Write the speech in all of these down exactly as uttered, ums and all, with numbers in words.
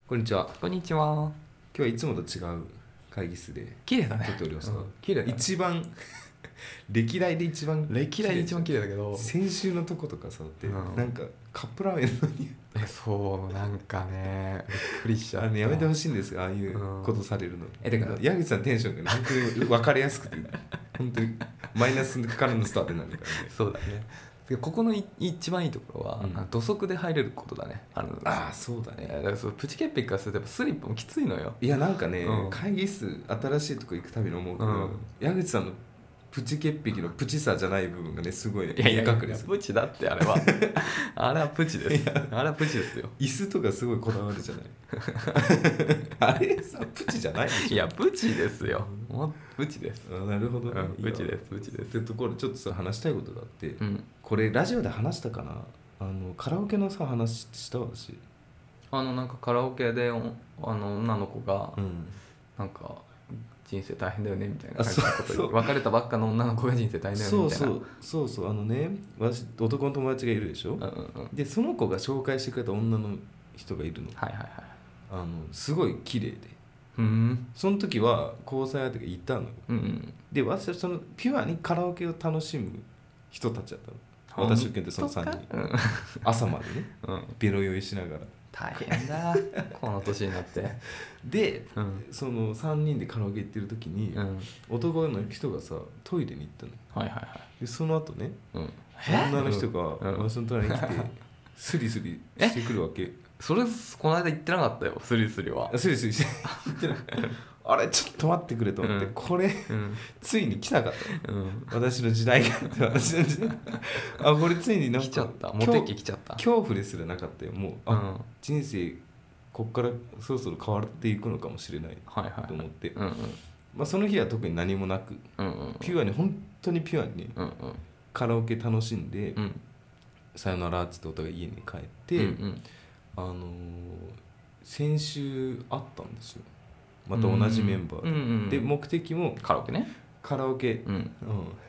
こんにちは。 こんにちは。 今日はいつもと違う会議室で綺麗だね。 撮っております、 うん、綺麗だね。 一番歴代で一番歴代で一番綺麗だけど、 先週のとことかさって、 うん、 なんかカップラーメンのにえそうなんかねびっくりしちゃった。 あのやめてほしいんですが、ああいうことされるの、うん、えてか矢口さんテンションが、ね、本当に分かりやすくて本当にマイナスからのスタートになるからね。 そうだね。ここのい一番いいところは、うん、土足で入れることだね。あのああそうだね。 だからそうプチケッピックからするとスリップもきついのよ。 いやなんかね、 うん、 会議室新しいとこ行くたびに思うけど、うん、矢口さんのプチ潔癖のプチさじゃない部分がねすごいね、 いやいやいやプチだってあれはあれはプチです。あれはプチですよ。 椅子とかすごいこだわるじゃないあれさプチじゃないでしょ。 いやプチですよ。もうプチです。 あなるほど、ね、 うん、プチですプチです。 ってところちょっとさ話したいことがあって、 うん、これラジオで話したかな、あのカラオケのさ話した私。 あのなんかカラオケであの女の子が、 うん、なんか人生大変だよねみたいな感じのことで、別れたばっかの女の子が人生大変だよねみたいな。 そうそうそうそう、あのね、私男の友達がいるでしょ、うんうんうん、でその子が紹介してくれた女の人がいるの。 はいはいはい。 あのすごい綺麗で、 うん、 その時は交際相手がいたのよ、うんうん、で私はそのピュアにカラオケを楽しむ人たちだったの。私を含めてそのさんにん、うん、朝までね、うん、ベロ酔いしながら。 大変だこの年になってで、うん、そのさんにんでカラオケ行ってる時に、うん、男の人がさトイレに行ったの。 はいはいはい。 でその後ね、うん、女の人が私の隣に来て、うん、スリスリしてくるわけ。 それこの間言ってなかったよ、スリスリは。 スリスリして言ってないあれちょっと待ってくれと思って、うん、これ、うん、ついに来たかと、うん、私の時代がって私の時代あこれついになんか来ちゃった、モテ期来ちゃった。 恐怖ですらなかったよもう、あ、うん、人生こっからそろそろ変わっていくのかもしれないと思って、はいはいはい、うんうん、まあ、その日は特に何もなく、うんうんうん、ピュアに本当にピュアに、うんうん、カラオケ楽しんで、うん、さよならっつってお互い家に帰って、うんうん、あのー、先週会ったんですよ、また同じメンバーで、うんうんうん、で目的もカラオケね、 カラオケ、うんうん、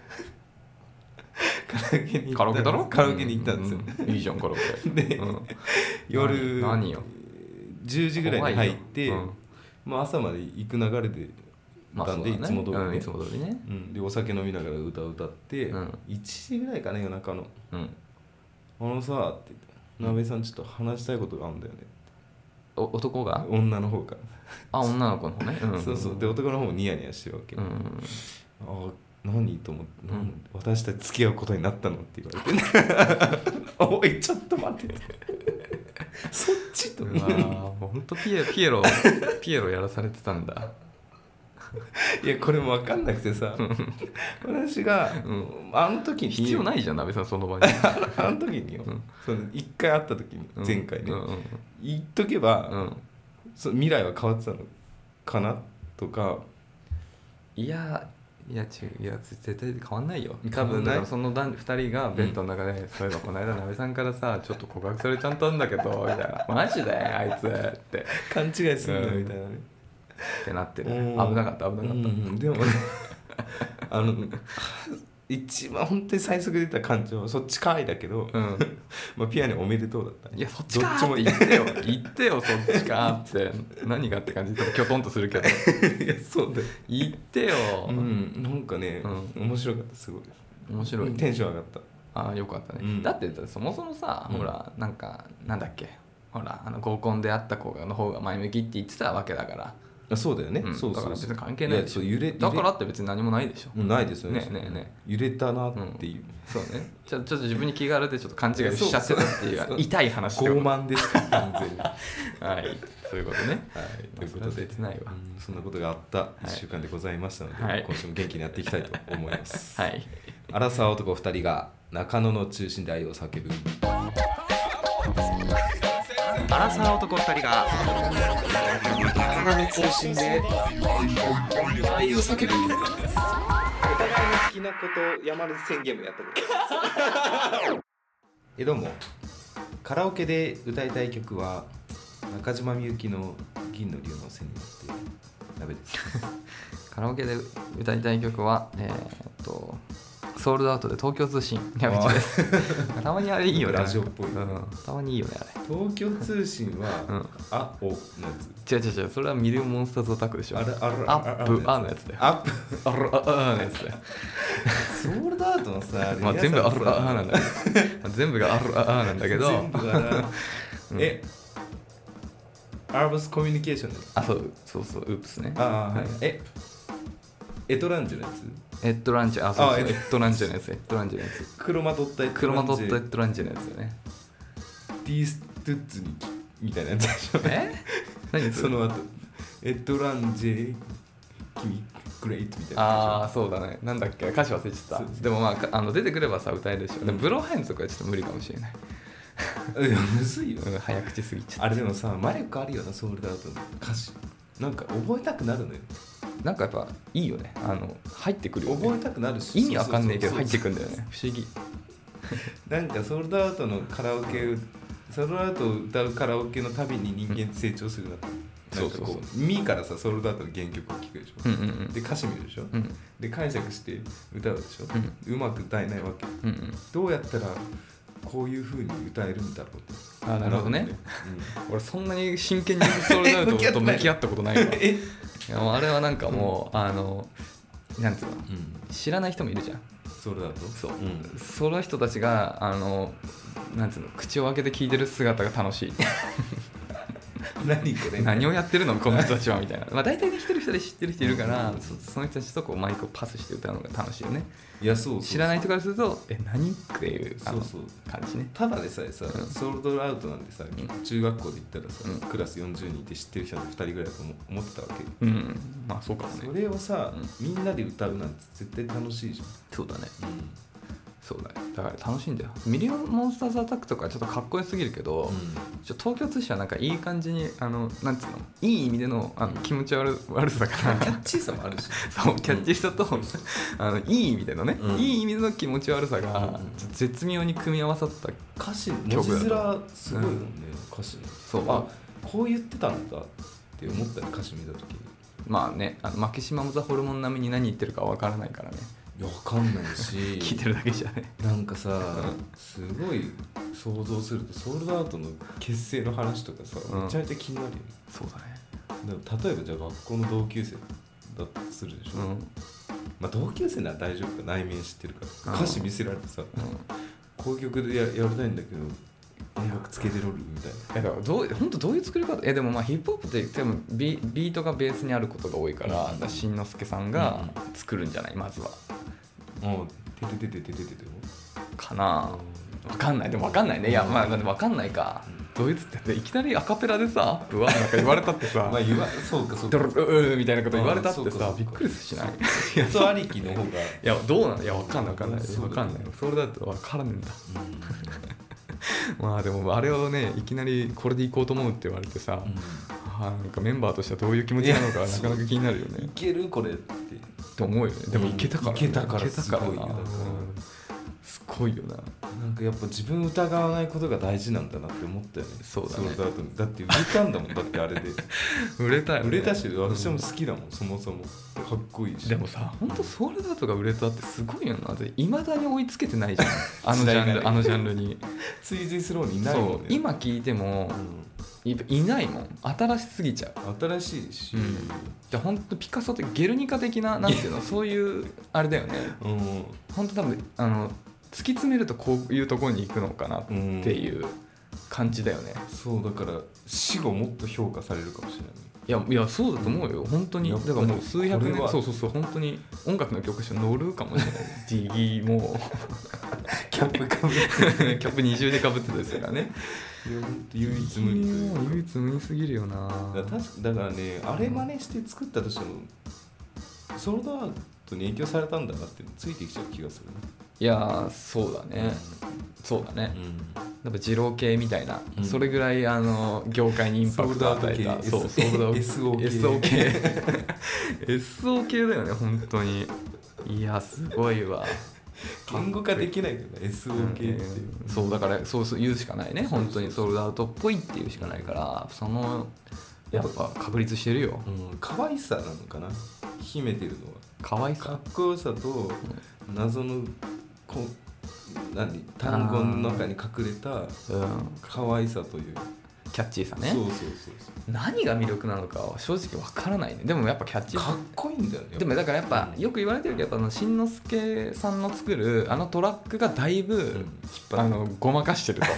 カラオケに行ったカラオケだろカラオケに行ったんですよ、 うんうん、いいじゃんカラオケで、うん、夜何何よじゅうじぐらいに入って、うん、まあ、朝まで行く流れでまあ、 んで、ね、いつも通りね、 うん、いつも通りね、 うん、でお酒飲みながら歌を歌って、うん、いちじぐらいかね夜中の、うん、あのさって言って、なべさんちょっと話したいことがあるんだよね。 お男が女の方があ女の子の方ね、うん、 そうそう、で男の方もニヤニヤしてるわけ、うん、あ何と思って、うん、私たち付き合うことになったのって言われておいちょっと待ってそっちとうわほんとピエピエロピエロやらされてたんだいやこれも分かんなくてさ私が、うん、あの時に必要ないじゃんなべさんその場にあの時によ、うん、そのいっかい会った時に前回ね、うんうんうん、言っとけば、うん、そ未来は変わってたのかなとか。 いやいや違ういや絶対変わんないよ多分だからそのふたりがベッドの中で、うん、そういえばこの間なべさんからさちょっと告白されちゃったんだけどみたいなマジであいつって勘違いするんだみたいなね、 ってなってる。危なかった危なかった、うん、 でもねあの一番本当に最速で言った感情そっちかいだけど、うん、まあピアノおめでとうだった。 いやそっちかーって言ってよ言ってよそっちかって何がって感じできょとんとするけどいやそうだよ言ってよ、 うん、なんかね、うん、面白かったすごい面白い、ね、 テンション上がった。 ああよかったね、うん、だってそもそもさ、うん、ほらなんかなんだっけほらあの合コンで会った子の方が前向きって言ってたわけだからあそうだよね、 うん、 そうそうそうだから別に関係ないでしょ。 揺れだからって別に何もないでしょ。 ないですよね。 ねえねえねえ揺れたなっていう、うん、 そうねちょ、ちょっと自分に気があるでちょっと勘違いしちゃってたっていう痛い話傲慢です完全にはいそういうことね、はい、 ということで別ないわ、 うん、そんなことがあったいっしゅうかんでございましたので、はい、今週も元気にやっていきたいと思いますはいアラサー男ふたりが中野の中心で愛を叫ぶアラサー男ふたりが中野の中心で愛を叫ぶお互いの好きなこと山根宣言もやったことえどうもカラオケで歌いたい曲は中島みゆきの銀の龍の背に乗って鍋ですカラオケで歌いたい曲はえー、っとソールドアウトで東京通信矢口ですたまにあれいいよねラジオっぽい、 うん、たまにいいよねあれ東京通信は、うん、あおのやつ違う違う違うそれはミリオンモンスターズオタクでしょあれあれアップあのやつだよアップあるああのやつだよソールドアウトのさ、 まあ、全部あるああなんだけど全部があるああなんだけど全部がなえアーバスコミュニケーションです。 あ、そうそうそう、ウープスね。 ああ、はい。え、エトランジュのやつエッドランジュ、あ、そうそう、エッドランジュのやつ、エッドランジュのやつ。 黒まとったエッドランジュ。 黒まとったエッドランジュのやつよね。 ディーストゥッツにみたいなやつでしょ。 え何その後、エッドランジェ、君、グレイトみたいな。 ああ、そうだね。なんだっけ、歌詞忘れちゃった。でもまあ、あの出てくればさ、歌えるでしょ。でも、ブローハインズとかはちょっと無理かもしれない。 いやむずいよ、 うん、早口すぎちゃう。 あれでもさ魔力あるよなソールドアウトの歌詞なんか覚えたくなるのよ。 なんかやっぱいいよね、あの入ってくるよね。 覚えたくなるし意味わかんないけど入ってくるんだよね。不思議なんかソールドアウトのカラオケソールドアウトを歌うカラオケのたびに人間成長するなって、うん、なんかこうそうそうそう耳からさソールドアウトの原曲を聴くでしょ、うんうんうん、で歌詞見るでしょ、うん、で解釈して歌うでしょ、うん、うまく歌えないわけ、うんうん、どうやったらこういう風に歌えるんだろうって。 あ、なるほどね、うん、俺そんなに真剣にソールドアウトと向き合ったことないからいやもうあれはなんかもう、うん、あのなんていうの、うん、知らない人もいるじゃんソールドアウト。 そう、うん、その人たちがあのなんていうの口を開けて聞いてる姿が楽しい何これ何をやってるのこの人たちはみたいな、まあ、大体ね一人一人知ってる人いるから、うん、そ, その人たちとこうマイクをパスして歌うのが楽しいよね。 いやそうそうそう知らない人からするとえ何っていうあのそうそう感じね。 ただでさえさ、うん、ソールドアウトなんてさ、うん、中学校で行ったらさ、うん、クラスよんじゅうにんいて知ってる人はふたりぐらいだと思ってたわけ。 うんまあそうかもね。 それをさ、うん、みんなで歌うなんて絶対楽しいじゃん。 そうだね、うんそうだね、だから楽しいんだよ。ミリオンモンスターズアタックとかちょっとかっこよすぎるけど、うん、ちょ東京通信はなんかいい感じにあのなんつうのいい意味でのあの気持ち悪悪さからキャッチーさもあるしそうキャッチーさと、うん、あのいい意味でのね、うん、いい意味での気持ち悪さが、うん、絶妙に組み合わさった歌詞文字面すごいもんね、うん、歌詞のそうあこう言ってたんだって思ったね歌詞見た時に。 まあねあのマキシマムザホルモン並みに何言ってるかわからないからね。 いやわかんないし聞いてるだけじゃねなんかさすごい想像するとソールドアウトの結成の話とかさ、うん、めちゃめちゃ気になるよね。 そうだね。 でも例えばじゃあ学校の同級生だったとするでしょ、うんまあ、同級生なら大丈夫か内面知ってるから、うん、歌詞見せられてさ、うん、こういう曲で や, やりたいんだけど音楽つけてろるみたいな。 えだからどう本当どういう作り方えでもまあヒップホップって言っても ビ, ビートがベースにあることが多いから、うん、しんのすけさんが作るんじゃないまずは。 もうててててててててかな分かんないでも分かんないね。いやまあ分かんないか、うん、どういうつっていきなりアカペラでさアップはなんか言われたってさまあ言わそうかそうかドルルみたいなこと言われたってさびっくりしないいやそうありきの方がいやどうなのいや分かんない分かんない分かんないそれだと分からねえんだ、うん、まあでもあれをねいきなりこれでいこうと思うって言われてさ、うんなんかメンバーとしてはどういう気持ちなのかなかなか気になるよね。 いけるこれってと思うよね。でもいけたから、 ね、いけたからすごいよな。すごいよな。 なんかやっぱ自分疑わないことが大事なんだなって思ったよね。 そうだね。 だってだって売れたんだもんだってあれで売れたよね。 売れたし私も好きだもん、うん、そもそもかっこいいし。 でもさ本当ソウルダートが売れたってすごいよな。いまだに追いつけてないじゃんあのジャンルあのジャンルに追随するのにいないもんね。 今聞いても、うんい, いないもん新しすぎちゃう新しいし、うん、 じゃ本当ピカソってゲルニカ的ななんていうのそういうあれだよね、うん、本当多分あの突き詰めるとこういうところに行くのかなっていう感じだよね、 うん、そうだから死後もっと評価されるかもしれない。 いやいやそうだと思うよ本当に。だからもう数百年そうそうそう本当に音楽の教科書乗るかもしれないディギーもキャップかぶってキャップ二重でかぶってたですからね。 唯一無二唯一無二すぎるよな。 だから確かだからねあれ真似して作ったとしてもソールドアウトに影響されたんだなってついてきちゃう気がするね。 いやそうだね、うん、そうだね、うん、やっぱ二郎系みたいな、うん、それぐらいあの業界にインパクトを与えたそうソールドアウト エスオー 系 エスオー 系エスオー 系だよね本当に。いやすごいわ言語化できないけど エスオー 系って、 うん、そうだからそうそう言うしかないね本当にソールドアウトっぽいっていうしかないからそのやっぱ確立してるよ、 うん、可愛さなのかな秘めてるのは可愛さかっこよさと謎のこ何単語の中に隠れた可愛さというキャッチーさね。 そうそうそうそう。 何が魅力なのかは正直わからないね。でもやっぱキャッチーかっこいいんだよね。 でもだからやっぱよく言われてるけど、やっぱしんのすけさんの作るあのトラックがだいぶ、うん、あのごまかしてると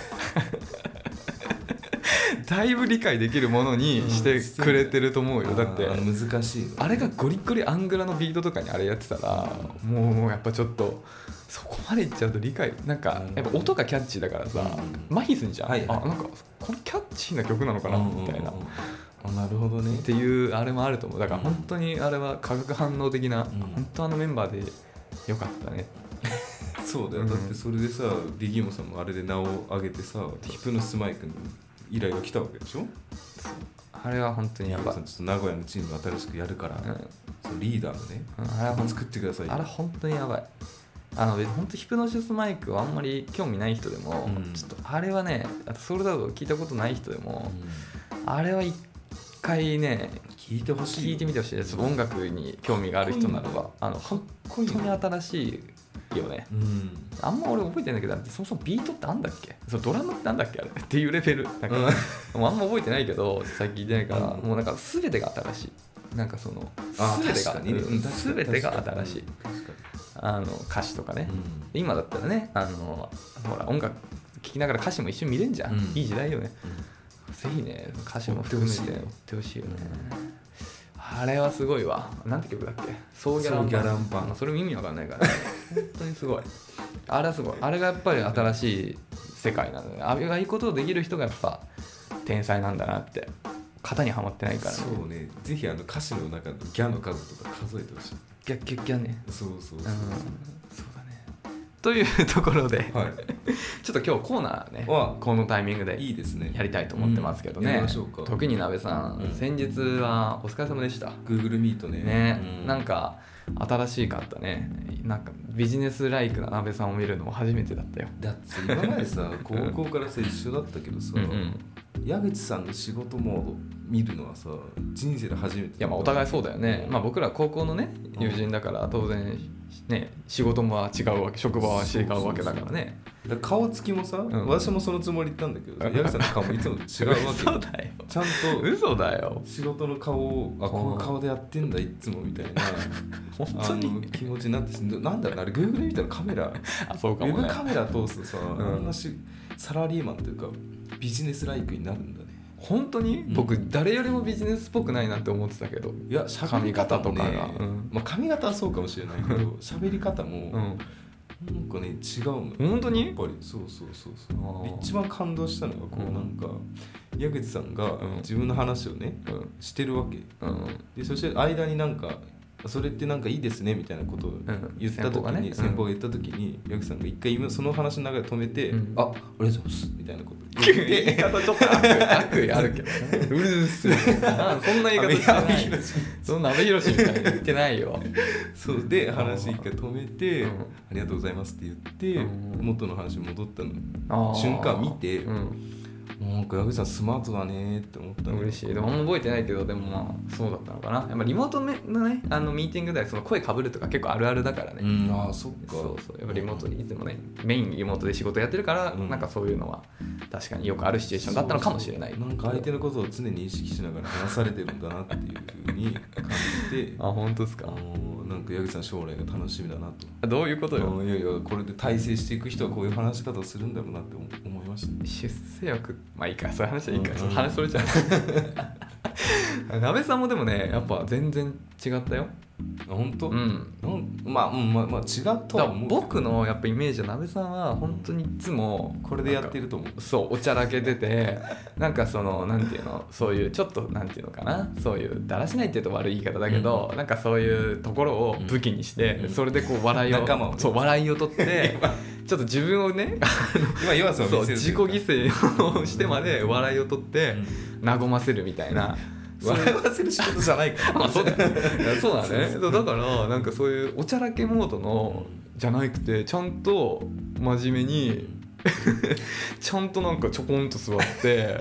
だいぶ理解できるものにしてくれてると思うよ、うん、だってあ難しい、ね、 あれがゴリゴリアングラのビートとかにあれやってたら、うん、もうやっぱちょっとそこまでいっちゃうと理解なんかやっぱ音がキャッチーだからさ、うん、麻痺すんじゃん、はいはい、あなんかこれキャッチーな曲なのかなみたいな、 あなるほどねっていうあれもあると思う。だから本当にあれは化学反応的な、うん、本当あのメンバーでよかったねそうだよ、うん、だってそれでさビギモさんもあれで名を上げてさヒプノシスマイクに依頼が来たわけでしょ。 あれは本当にやばい。 ちょっと名古屋のチーム新しくやるから、うん、そのリーダーのね、うん、あれは作ってください。 あれ本当にやばい。あの本当ヒプノシスマイクはあんまり興味ない人でも、うん、ちょっとあれはね、あとソールドアウト聞いたことない人でも、うん、あれは一回ね聞いてほしい、 聞いてみてほしいです。音楽に興味がある人ならば、あの本当に新しいよね、うん、あんま俺覚えてないけど、そもそもビートってあんだっけ、そドラムってあんだっけあれっていうレベルなんか、うん、もうあんま覚えてないけど最近聞いてないから、うん、もうなんか全てが新しい、なんかその全てが、ね、うん、全てが新しい、あの歌詞とかね、うん、今だったらね、あのほら音楽聴きながら歌詞も一緒に見れんじゃん、うん、いい時代よね、うん、ぜひね歌詞も含めて追ってほしいよね、うん、あれはすごいわ。なんて曲だっけ、ソーギャランパン、それも意味わかんないから、ね、本当にすごい、あれはすごい、あれがやっぱり新しい世界なので、あれがいいことをできる人がやっぱ天才なんだなって、型にはまってないからね。 そうね、ぜひあの歌詞の中のギャの数とか数えてほしい。 ギャッギャッギャね。 そうそうそう、うん、そうだね。というところで、 はい、 ちょっと今日コーナーね、このタイミングでいいですね、 やりたいと思ってますけどね。うん、やりましょうか。時に鍋さん、うん、先日はお疲れ様でした。 Google Meet ね。 ね、うん、なんか新しかったね。なんかビジネスライクな鍋さんを見るのも初めてだったよ。 だって今までさ高校からさ一緒だったけどさ、うん、うん、矢口さんの仕事モード見るのはさ人生で初めて。いやまあお互いそうだよね。まあ僕ら高校のね友人だから当然ね仕事も違うわけ、職場は違うわけだからね。 だから顔つきもさ、うん、私もそのつもり言ったんだけど、矢口さんの顔もいつも違うわけ。 嘘だよ。 ちゃんと嘘だよ。 仕事の顔をあこの顔でやってんだいつもみたいな本当にあの気持ちになってし、なんだろうあれ Google 見たらカメラあそうかも、ね、 ウェブカメラ通すとさ、うん、あんなしサラリーマンというかビジネスライクになるんだね。 本当に、うん、僕誰よりもビジネスっぽくないなって思ってたけど、 いや喋り方とかが、うん、まあ、髪型はそうかもしれないけど喋り方も、うん、なんかね違うの。 本当にやっぱりそうそうそうそう。一番感動したのがこう、うん、なんか矢口さんが自分の話をね、うん、してるわけ、うん、でそして間になんかそれってなんかいいですねみたいなことを言った時に、うん、先方が言った時に矢口さんが一回その話の流れ止めて、うん、あありがとうございますみたいなこと言って言い方ちょっと悪意あるけどねうるすそんな言い方してないそんな阿部寛みたいに言ってないよそうで話一回止めて、うん、ありがとうございますって言って、うん、元の話に戻ったの瞬間見て、うん、なんか矢口さんスマートだねって思ったの。 嬉しい。でもあんま覚えてないけど、でもまあそうだったのかな。やっぱリモートのねあのミーティングでその声かぶるとか結構あるあるだからね、 うん、ああそっか。 そうそう、やっぱリモートにいつもねメインリモートで仕事やってるから、うん、なんかそういうのは確かによくあるシチュエーションだったのかもしれない。 そうそう、なんか相手のことを常に意識しながら話されてるんだなっていう風に感じてあ本当ですか。 なんか矢口さん将来が楽しみだなと。 どういうことよ。 いやいやこれで大成していく人はこういう話し方をするんだろうなって思いました、ね、 出世欲、まあいいかそういう話はいいか、うん、話それちゃう鍋さんもでもねやっぱ全然違ったよ。 本当？ うん、 まあ、うん、まあ、まあ、違うとは思う。 僕のやっぱイメージは鍋さんは本当にいつもこれでやってると思う。 そうおちゃらけててなんかそのなんていうのそういうちょっとなんていうのかなそういうだらしないっていうと悪い言い方だけど、うん、なんかそういうところを武器にして、うん、それでこう笑いを仲間を、ね、 そう笑いを取ってちょっと自分をね今弱さを見せるそう自己犠牲をしてまで笑いを取って和ませるみたいな。 笑わせる仕事じゃないからまあそうだねそうだねそうだからなんかそういうおちゃらけモードのじゃなくてちゃんと真面目にちゃんとなんかちょこんと座って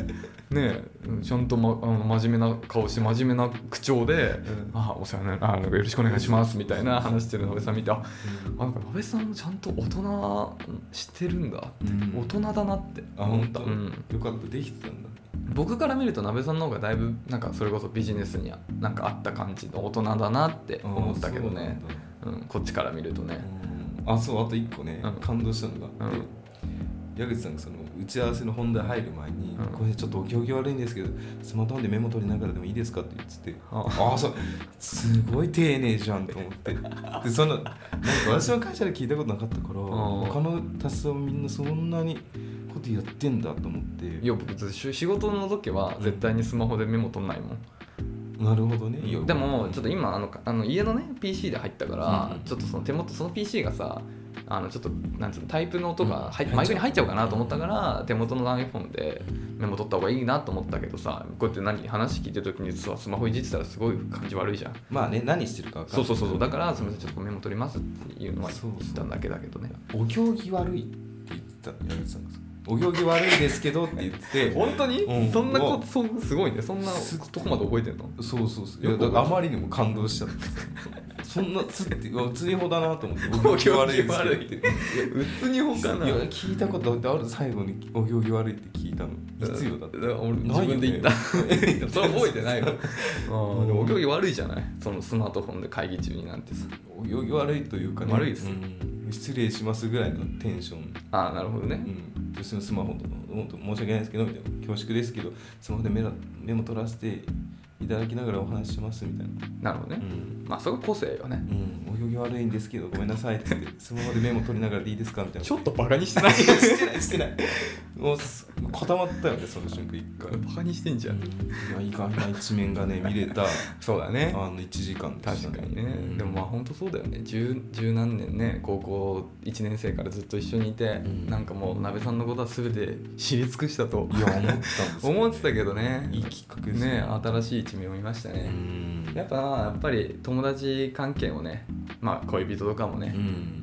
ねちゃんと、ま、あの真面目な顔して真面目な口調で、うん、あお世話になるあなんかよろしくお願いしますみたいな話してるなべさん見て、あ、うん、あなんかなべさんもちゃんと大人してるんだって、うん、大人だなって思った。 あ、うん、よかった、できてたんだ。 僕から見るとなべさんの方がだいぶなんかそれこそビジネスになんかあった感じの大人だなって思ったけどね、うん、こっちから見るとね。 あ、そう、あと一個ね、うん、感動したのがあって、うん矢口さんがその打ち合わせの本題入る前に、うん、これちょっとお行儀悪いんですけどスマートフォンでメモ取りながらでもいいですかって言ってて、ああそうすごい丁寧じゃんと思ってでそのなんか私の会社で聞いたことなかったから他のタスはみんなそんなにことやってんだと思って。 いや僕仕事の時は絶対にスマホでメモ取んないもん、 うん、なるほどね。 でもちょっと今あのあの家のね ピーシー で入ったから、うん、ちょっとその手元その ピーシー がさあのちょっとなんつうのタイプの音が入、うん、マイクに入っちゃうかなと思ったから手元の iPhone でメモ取った方がいいなと思ったけどさ、こうやって何話聞いてる時にさスマホいじってたらすごい感じ悪いじゃん。 まあね、何してるか分かんない。 そうそうそう、だからすみませんちょっとメモ取りますっていうのは言ったんだけだけどね。 お行儀悪いって言ってた矢口さんがお行儀悪いですけどって言ってて本当に、うん、そんなことそすごいね、そんなとこまで覚えてんの。 そうそうそう、いやだからあまりにも感動しちゃってそんなつってうつにほだなと思ってお行儀悪いですけどってうつにほかな。 いや聞いたことある、最後にお行儀悪いって聞いたのいつよだって。だから俺自分で言ったそれ覚えてないよあでもお行儀悪いじゃない、そのスマートフォンで会議中になんてさ。 お行儀悪いというかね、 悪いです、 うん、失礼しますぐらいのテンション。 ああなるほどね、 うん、スマホと本当申し訳ないですけどみたいな、恐縮ですけどスマホでメメモ取らせていただきながらお話ししますみたいな。なるほどね、うん、まあそれが個性よね、 うん、お行儀悪いんですけどごめんなさいって言ってスマホでメモ取りながらでいいですかみたいな。 ちょっとバカにしてないしてないしてないもう固まったよねその瞬間一回。 バカにしてんじゃん、うん、 いや意外な一面がね見れたそうだね、 あのいちじかんでしたね。 確かにね、うん、でもまあ本当そうだよね。十十何年ね高校いちねん生からずっと一緒にいて、うん、なんかもうなべさんのことは全て知り尽くしたといや思ったんです、ね、 思ってたけどね、 いいきっかけですね。新しい一面を見ましたね。うんやっぱやっぱり友達関係をね、まあ恋人とかもね、うん、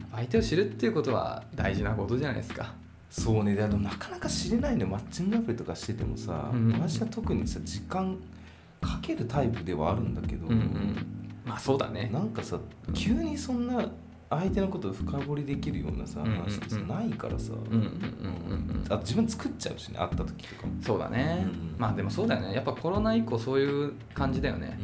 相手を知るっていうことは大事なことじゃないですか。 そうね。でもなかなか知れないね。マッチングアプリとかしててもさ、うん、私は特にさ時間かけるタイプではあるんだけど、うんうん、 まあそうだね。 なんかさ急にそんな相手のことを深掘りできるようなさ、うんうんうん、話ってさないからさ、うんうんうんうん、あ自分作っちゃうしね、会った時とかも。 そうだね、うん、まあでもそうだよね。やっぱコロナ以降そういう感じだよね、うん、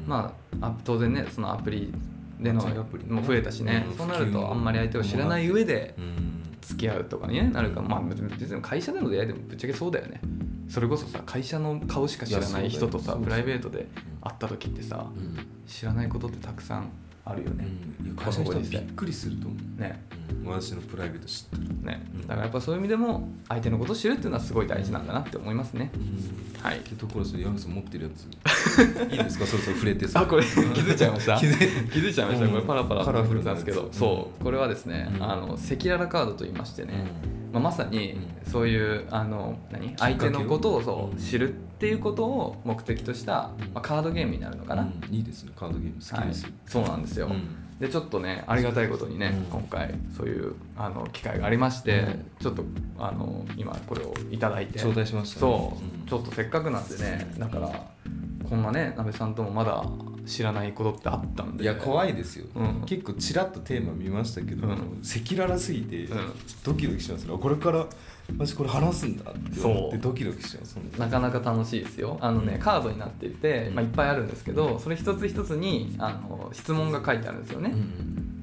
まあ当然ねそのアプリでのも増えたしね、うん、そうなるとあんまり相手を知らない上で付き合うとかに、ね、なるか、まあ別に会社での出会いでもぶっちゃけそうだよね。それこそさ会社の顔しか知らない人とさプライベートで会った時ってさ、うん、知らないことってたくさんあるよね、 うん、いや会社の人はびっくりすると思うね、 うん、私のプライベート知ったらね、だからやっぱそういう意味でも相手のことを知るっていうのはすごい大事なんだなって思いますね、うん、はい。 ってところで山口さん持ってるやついいですかそろそろ触れてさあこれ気づいちゃいました気づ気づいちゃいました、うん、これパラパラカラフルなんですけど、そうこれはですね、うん、あの赤裸々カードと言いましてね、うんまあ、まさにそういうあの何相手のことをそう知るっていうことを目的とした、まあ、カードゲームになるのかな、うん、 いいですねカードゲーム好きです、 はい、そうなんですよ、うん、でちょっとねありがたいことにね、うん、今回そういうあの機会がありまして、うん、ちょっとあの今これをいただいて頂戴しました、ね、 そう、うん、ちょっとせっかくなんでねだからこんなねなべさんともまだ知らないことってあったんで。 いや怖いですよ、うん、結構ちらっとテーマ見ましたけど、うん、赤裸々すぎてドキドキしますね、これから私これ話すんだって思ってドキドキします。 なかなか楽しいですよ。あのね、うん、カードになっていて、まあ、いっぱいあるんですけどそれ一つ一つにあの質問が書いてあるんですよね、うん、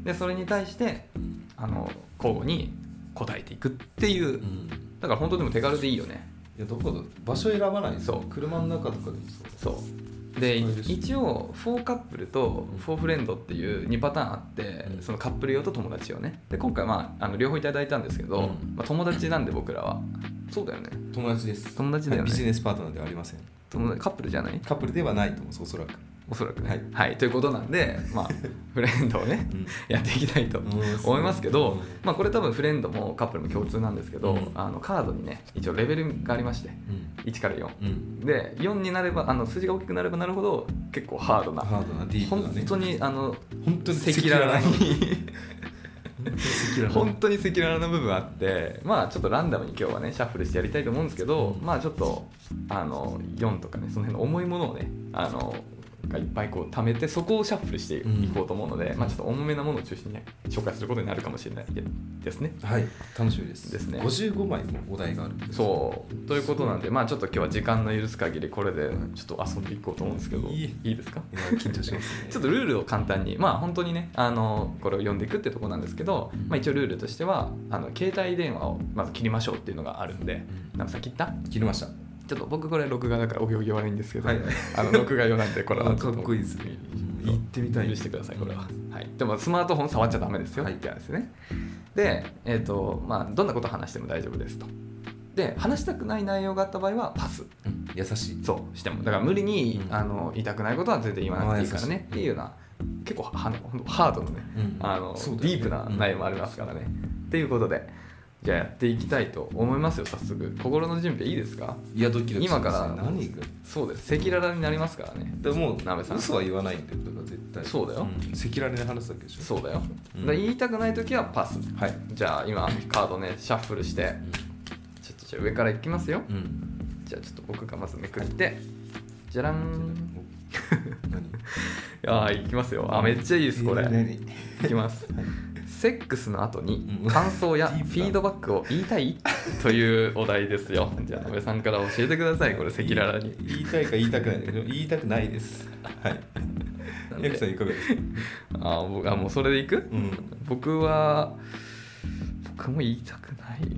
でそれに対してあの交互に答えていくっていう、うん、だから本当でも手軽でいいよね。 いやどこだ場所選ばないです。 そう車の中とかでもそうそうで一応フォーカップルとフォーフレンドっていうにパターンあって、うん、そのカップル用と友達用ね。で今回まああの両方いただいたんですけど、うんまあ、友達なんで僕らはそうだよね友達です。 友達だよね、 ビジネスパートナーではありません。 友達カップルじゃない？ カップルではないと思うおそらくおそらくね、はいはい、ということなんで、まあ、フレンドをね、うん、やっていきたいと思いますけど、うんまあ、これ多分フレンドもカップルも共通なんですけど、うん、あのカードにね一応レベルがありまして、うん、いちからよん、うん、でよんになればあの数字が大きくなればなるほど結構ハードなハードなディープな、ね、 本当にあの本当に赤裸々に本当に赤裸々な部分あって、まあちょっとランダムに今日はねシャッフルしてやりたいと思うんですけど、まあちょっとあのよんとかねその辺の重いものをねあのがいっぱいこう貯めてそこをシャッフルしていこうと思うので、うん、まあちょっと重めなものを中心に、ね、紹介することになるかもしれないですね。 はい、楽しみですですね。 ごじゅうごまいもお題があるんです。 そうということなんで、まあちょっと今日は時間の許す限りこれでちょっと遊んでいこうと思うんですけど、いい、いいですか？ いや緊張しますね。 ちょっとルールを簡単に、まあ本当にねあのこれを読んでいくってところなんですけど、まあ一応ルールとしてはあの携帯電話をまず切りましょうっていうのがあるんで、ナムさん切った？ 切りました。 ちょっと僕これ録画だからお行儀悪いんですけど、 はい、 あの録画用なんでこれはかっこいいですね。言ってみたい。 許してくださいこれは、うんはい。でもスマートフォン触っちゃダメですよ、はい、ってやつですね。で、えーとまあ、どんなこと話しても大丈夫ですと。で話したくない内容があった場合はパス、 うん、優しい。 そうしてもだから無理に、うん、あの言いたくないことは全然言わなくていいからねっていうような結構はハードのね、うん、あの、ね、ディープな内容もありますからね、うん、っていうことでじゃあやっていきたいと思いますよ。早速心の準備いいですか？ いやドキドキ今から何がそうです赤裸々になりますからね。 でもなべさん嘘は言わないんだよだから絶対そうだよ、 うん、赤裸々に話すだけでしょ。 そうだよ、うん、だ言いたくないときはパス、 はい、 じゃあ今カードねシャッフルして、うん、ちょっとじゃあ上からいきますよ、うん、じゃあちょっと僕がまずめくってじゃらん何いやいきますよ。あめっちゃいいですこれ、えー、いきます、はい。セックスの後に感想やフィードバックを言いたいというお題ですよ。じゃあ、安部さんから教えてください。これ赤裸々に。 言いたいか言いたくないけど、言いたくないです。はい。ヤクさんいかがですか？ あ僕あもうそれでいく？うん、僕は僕も言いたくない。うん、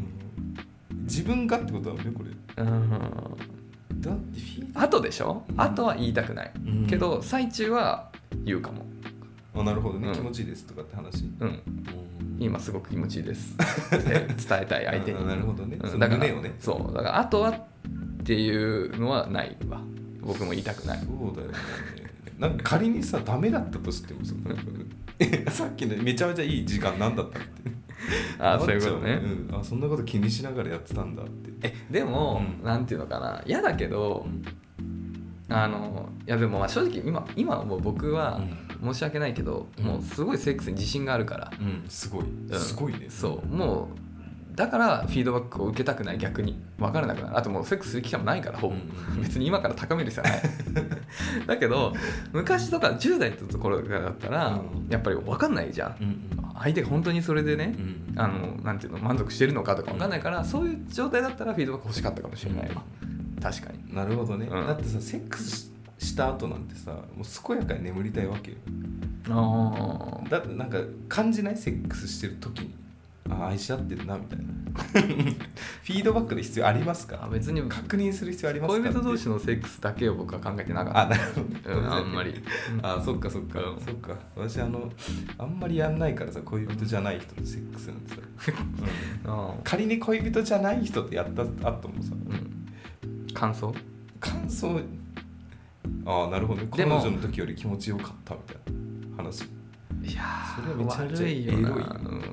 自分がってことだもんねこれ。うん。だってフィー後でしょ？うん、後は言いたくない。うん、けど最中は言うかも。 あなるほどね、うん、気持ちいいですとかって話。 うん。今すごく気持ちいいですって伝えたい相手に。 なるほどね。 うん、だから胸をね。そうだからあとはっていうのはないわ。僕も言いたくない。 そうだよね。なんか仮にさダメだったとしてもさ、さっきのめちゃめちゃいい時間なんだったって。 あそういうことね、 うん。あそんなこと気にしながらやってたんだって。 えでも、うん、なんていうのかな嫌だけど、うん、あのいやでもまあ正直今今はもう僕は、うん、申し訳ないけど、うん、もうすごいセックスに自信があるから、 うん、すごい、うん、すごいね。 そうもうだからフィードバックを受けたくない。逆に分からなくなる。あともうセックスする機会もないからほぼ、うん、別に今から高める必要はないだけど昔とかじゅう代のところからだったら、うん、やっぱり分かんないじゃん、うん、相手が本当にそれでね、うん、あのなんていうの満足してるのかとか分かんないから、うん、そういう状態だったらフィードバック欲しかったかもしれないわ、うん、確かに。 なるほどね、うん、だってさセックスした後なんてさもう健やかに眠りたいわけよ。あだってなんか感じないセックスしてる時にあ愛し合ってるなみたいなフィードバックの必要ありますか？ あ別に確認する必要ありますか？ 恋人同士のセックスだけを僕は考えてなかった。 あなるほど、 うん、あんまりあそっかそっか、うん、そっか私あのあんまりやんないからさ恋人じゃない人とセックスなんてさ、うん、仮に恋人じゃない人とやった後もさ、うん、 感想感想ああなるほどね。彼女の時より気持ちよかったみたいな話。 いやそれはめちゃめちゃエロいよな、うん、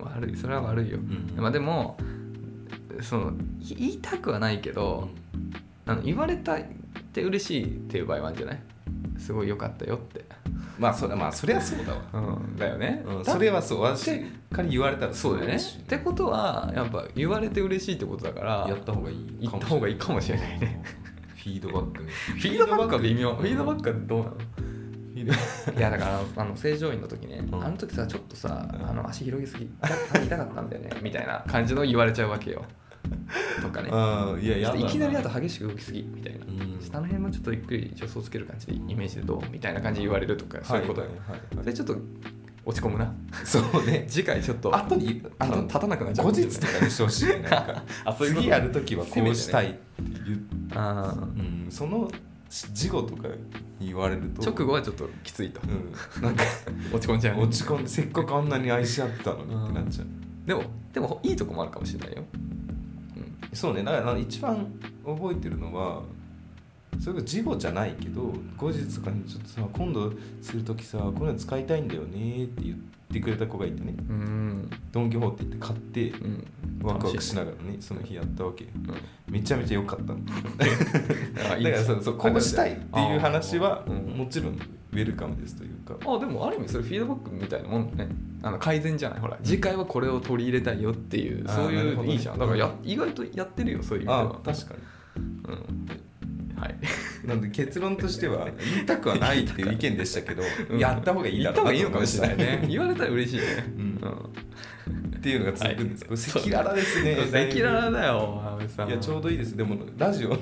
悪いそれは悪いよ、うん、まあでもその言いたくはないけど、うん、あの言われたって嬉しいっていう場合はあるんじゃない？すごい良かったよってまあそれまあそれはそうだわ、 うん、だよね、 うん、それはそう私から言われたらそうだよねってことはやっぱ言われて嬉しいってことだからやった方がいい言った方がいいかもしれないねフィードバックねフィードバックは微妙。フィードバックはどうなの？いやだからあの正常員の時ね、うん、あの時さちょっとさ、うん、あの足広げすぎ痛かったんだよねみたいな感じの言われちゃうわけよとかね。 あいややだいきなりだと激しく動きすぎみたいな、うん、下の辺もちょっとゆっくり助走つける感じでイメージでどうみたいな感じで言われるとかそういうことよ、はいはいはいはい、でちょっと落ち込むな。 そうね次回ちょっと後にあの立たなくなっちゃう後日とかにしてほしいねなんかあそういう次やるときはこうしたいって言う、ね、あ、うん、その事後とか言われると直後はちょっときついと、 うん、なんか落ち込んじゃう。 落ち込んでせっかくあんなに愛し合ったのにってなっちゃう、うん、 でもでもいいとこもあるかもしれないよ、 うん、そうね。だから一番覚えてるのはそれが事後じゃないけど後日とかにちょっとさ今度するときさこういうの使いたいんだよねって言ってくれた子がいてね、うん、ドン・キホーテ行って買って、うん、ワクワクしながらねその日やったわけ、うん、めちゃめちゃ良かったのだからそうそうこうしたいっていう話はももちろんウェルカムですというか。 あでもある意味それフィードバックみたいなもんね。あの改善じゃない。ほら次回はこれを取り入れたいよっていう、そういう、ね、いいじゃん。だからや意外とやってるよそういう意味では。 あ確かに、 うん、はい。 なんで結論としては言いたくはないっていう意見でしたけど、 うん、 やった方がいいだろうなと思いました。 言った方がいいのかもしれないね。言われたら嬉しいね。 うんうん、っていうのが続くんです。これ赤裸々ですね。 赤裸々だよ阿部さん。 いやちょうどいいです。でもラジオ、うん、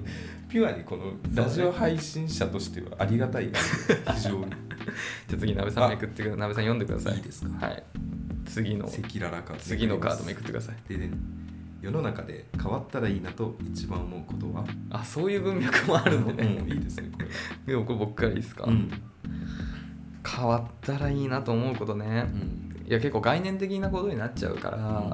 ピュアにこのラジオ配信者としてはありがたい非常に。 じゃあ次なべさんめくってください。なべさん読んでください。 いいですか。 はい。次の赤裸々か次のカードめくってください。 で、ね、世の中で変わったらいいなと一番思うことは。 あそういう文脈もあるのね。 うん、いいですねこれ。 でもこれ僕からいいですか。うん、変わったらいいなと思うことね。うん、いや結構概念的なことになっちゃうから、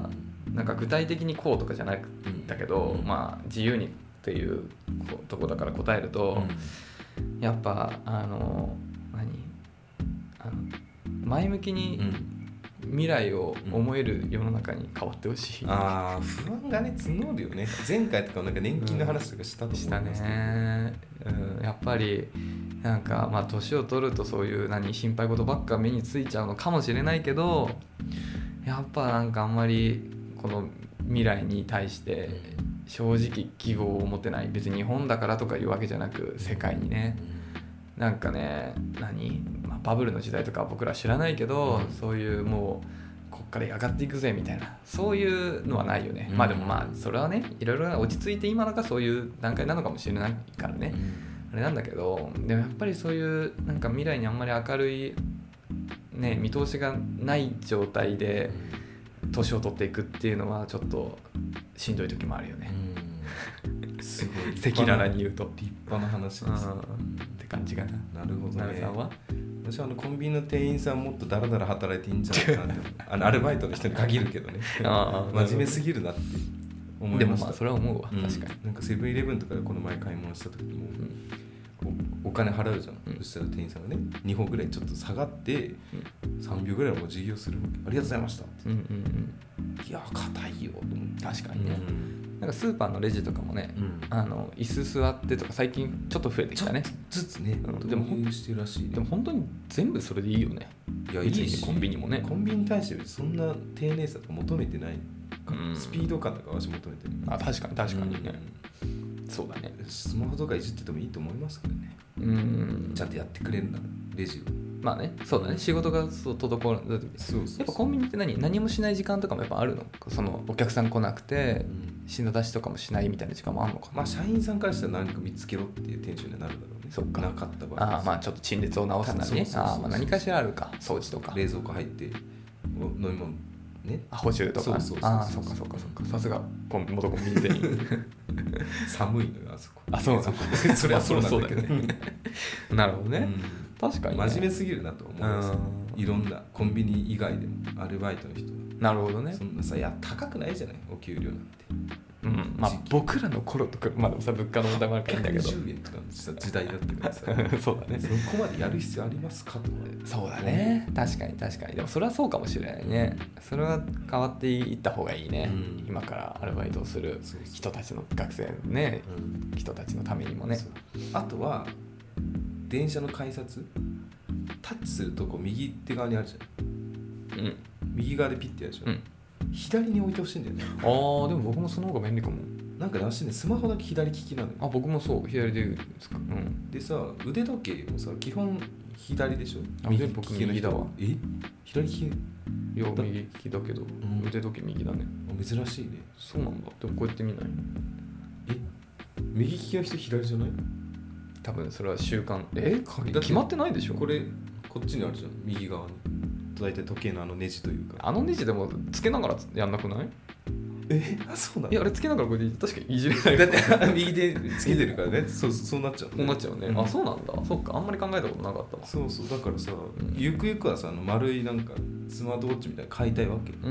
うん、なんか具体的にこうとかじゃなくだけど、うん、まあ自由にっていうとこだから答えると、うん、やっぱあの何あの前向きに未来を思える世の中に変わってほしい、うん、 ああ不安がね募るよね。前回とかなんか年金の話とかしたと思いますけど、うん、したね、うん、やっぱりなんかまあ年を取るとそういう何心配事ばっか目についちゃうのかもしれないけど、やっぱなんかあんまりこの未来に対して正直希望を持てない。別に日本だからとかいうわけじゃなく世界にね、なんかね何、まあ、バブルの時代とか僕ら知らないけど、うん、そういうもうこっから上がっていくぜみたいなそういうのはないよね、うん、まあでもまあそれはねいろいろ落ち着いて今のがそういう段階なのかもしれないからね、うん、あれなんだけど、でもやっぱりそういうなんか未来にあんまり明るいね見通しがない状態で年を取っていくっていうのはちょっとしんどい時もあるよね、 うん、すごい赤裸々に言うと立派な話です、うん、 って感じかな。 なるほどね。 なべさんは？ 私はあのコンビニの店員さんもっとダラダラ働いていいんじゃないかなってあのアルバイトの人に限るけどねあ真面目すぎるなって思いました。 でもまあそれは思うわ、うん、確かに。 なんかセブンイレブンとかでこの前買い物した時も、うん、お, お金払うじゃん、うん、そしたら店員さんがねにほんぐらいちょっと下がって、うん、さんびょうぐらいの授業するわけ。ありがとうございましたって、うんうんうん、いや硬いよと思って。 確かにね、うんなんかスーパーのレジとかもね、うん、あの椅子座ってとか最近ちょっと増えてきたね。 ずつね、 うん、でもしてるらしい、ね、 でも本当に全部それでいいよね。 いやいいしコンビニもね。 コンビニに対してそんな丁寧さとか求めてない、うん、スピード感とか私求めてる。 あ確かに確かにね、うん、そうだね。 スマホとかいじっててもいいと思いますけどね。 うんちゃんとやってくれるならレジを。 まあね、そうだね。仕事がそう滞る。そうそうそう。やっぱコンビニって何何もしない時間とかもやっぱあるの？そのお客さん来なくて、うん、品出しとかもしないみたいな時間もあるのかな。 まあ社員さんからしたら何か見つけろっていうテンションになるだろうね。 そっか。 なかった場合。 ああまあちょっと陳列を直すなりね。ああまあ何かしらあるか。掃除とか。 冷蔵庫入って飲み物ね。 あ補充とか。 そうそうそうそう。 ああそっかそっかそっか。さすが元コンビニ店員。 寒いのよあそこ。 あそうなんだ。 それはそうなんだけどね。 なるほどね。確かに、ね、 真面目すぎるなと思います。いろんなコンビニ以外でもアルバイトの人。 なるほどね。 そんなさいや高くないじゃないお給料なんて。 うんまあ、僕らの頃とかまださ物価の問題もあるからいいんだけどひゃくじゅうえんとかの時代だったからさそうだね。 そこまでやる必要ありますかと。 そうだね。確かに確かに。でもそれはそうかもしれないね。それは変わっていった方がいいね、うん、今からアルバイトをする人たちの学生ね、うん、人たちのためにもね。 あとは電車の改札タッチするとこう右手側にあるじゃん、うん、右側でピッてやるでしょ、うん、左に置いてほしいんだよね。 ああでも僕もその方が便利かも。 なんからしいね。スマホだけ左利きなのよ。 あ僕もそう左で使う、うん、 でさ腕時計もさ基本左でしょ。 右利きの人はえ左利き。 いや右利きだけど、うん、腕時計右だね。 珍しいね。 そうなんだ。でもこうやって見ない。 え右利きの人左じゃない？ 多分それは習慣。え決まってないでしょ。 これこっちにあるじゃん右側に。大体時計のあのネジというか。 あのネジでもつけながらやんなくない？ えあそうなの？ いやあれつけながらこれで確かにいじれない。 だって右でつけてるからね。そうそうなっちゃう、ね。 そうなっちゃうね、うん。あそうなんだ。そっかあんまり考えたことなかったわ。 そうそうだからさ、うん、ゆくゆくはさあの丸いなんかスマートウォッチみたいなの買いたいわけ。うん。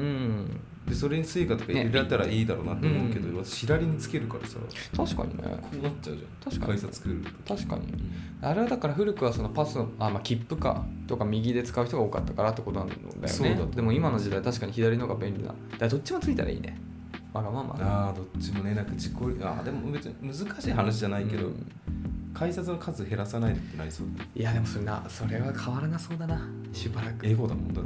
でそれにスイカとか入れられたらいいだろうなと思うけど、ね、私左につけるからさ。 確かにね。 こうなっちゃうじゃん。確かに。改札作ると。確かに。うん、あれはだから古くはそのパスのあまあ切符かとか右で使う人が多かったからってことなんだよね。そうだと。でも今の時代確かに左の方が便利な。だからどっちもついたらいいね。わがまま。 ああどっちもねなんか自己あでも別に難しい話じゃないけど、うん、 改札の数減らさないでってなりそう。 いやでもそれなそれは変わらなそうだな、しばらく。 エゴだもんだって、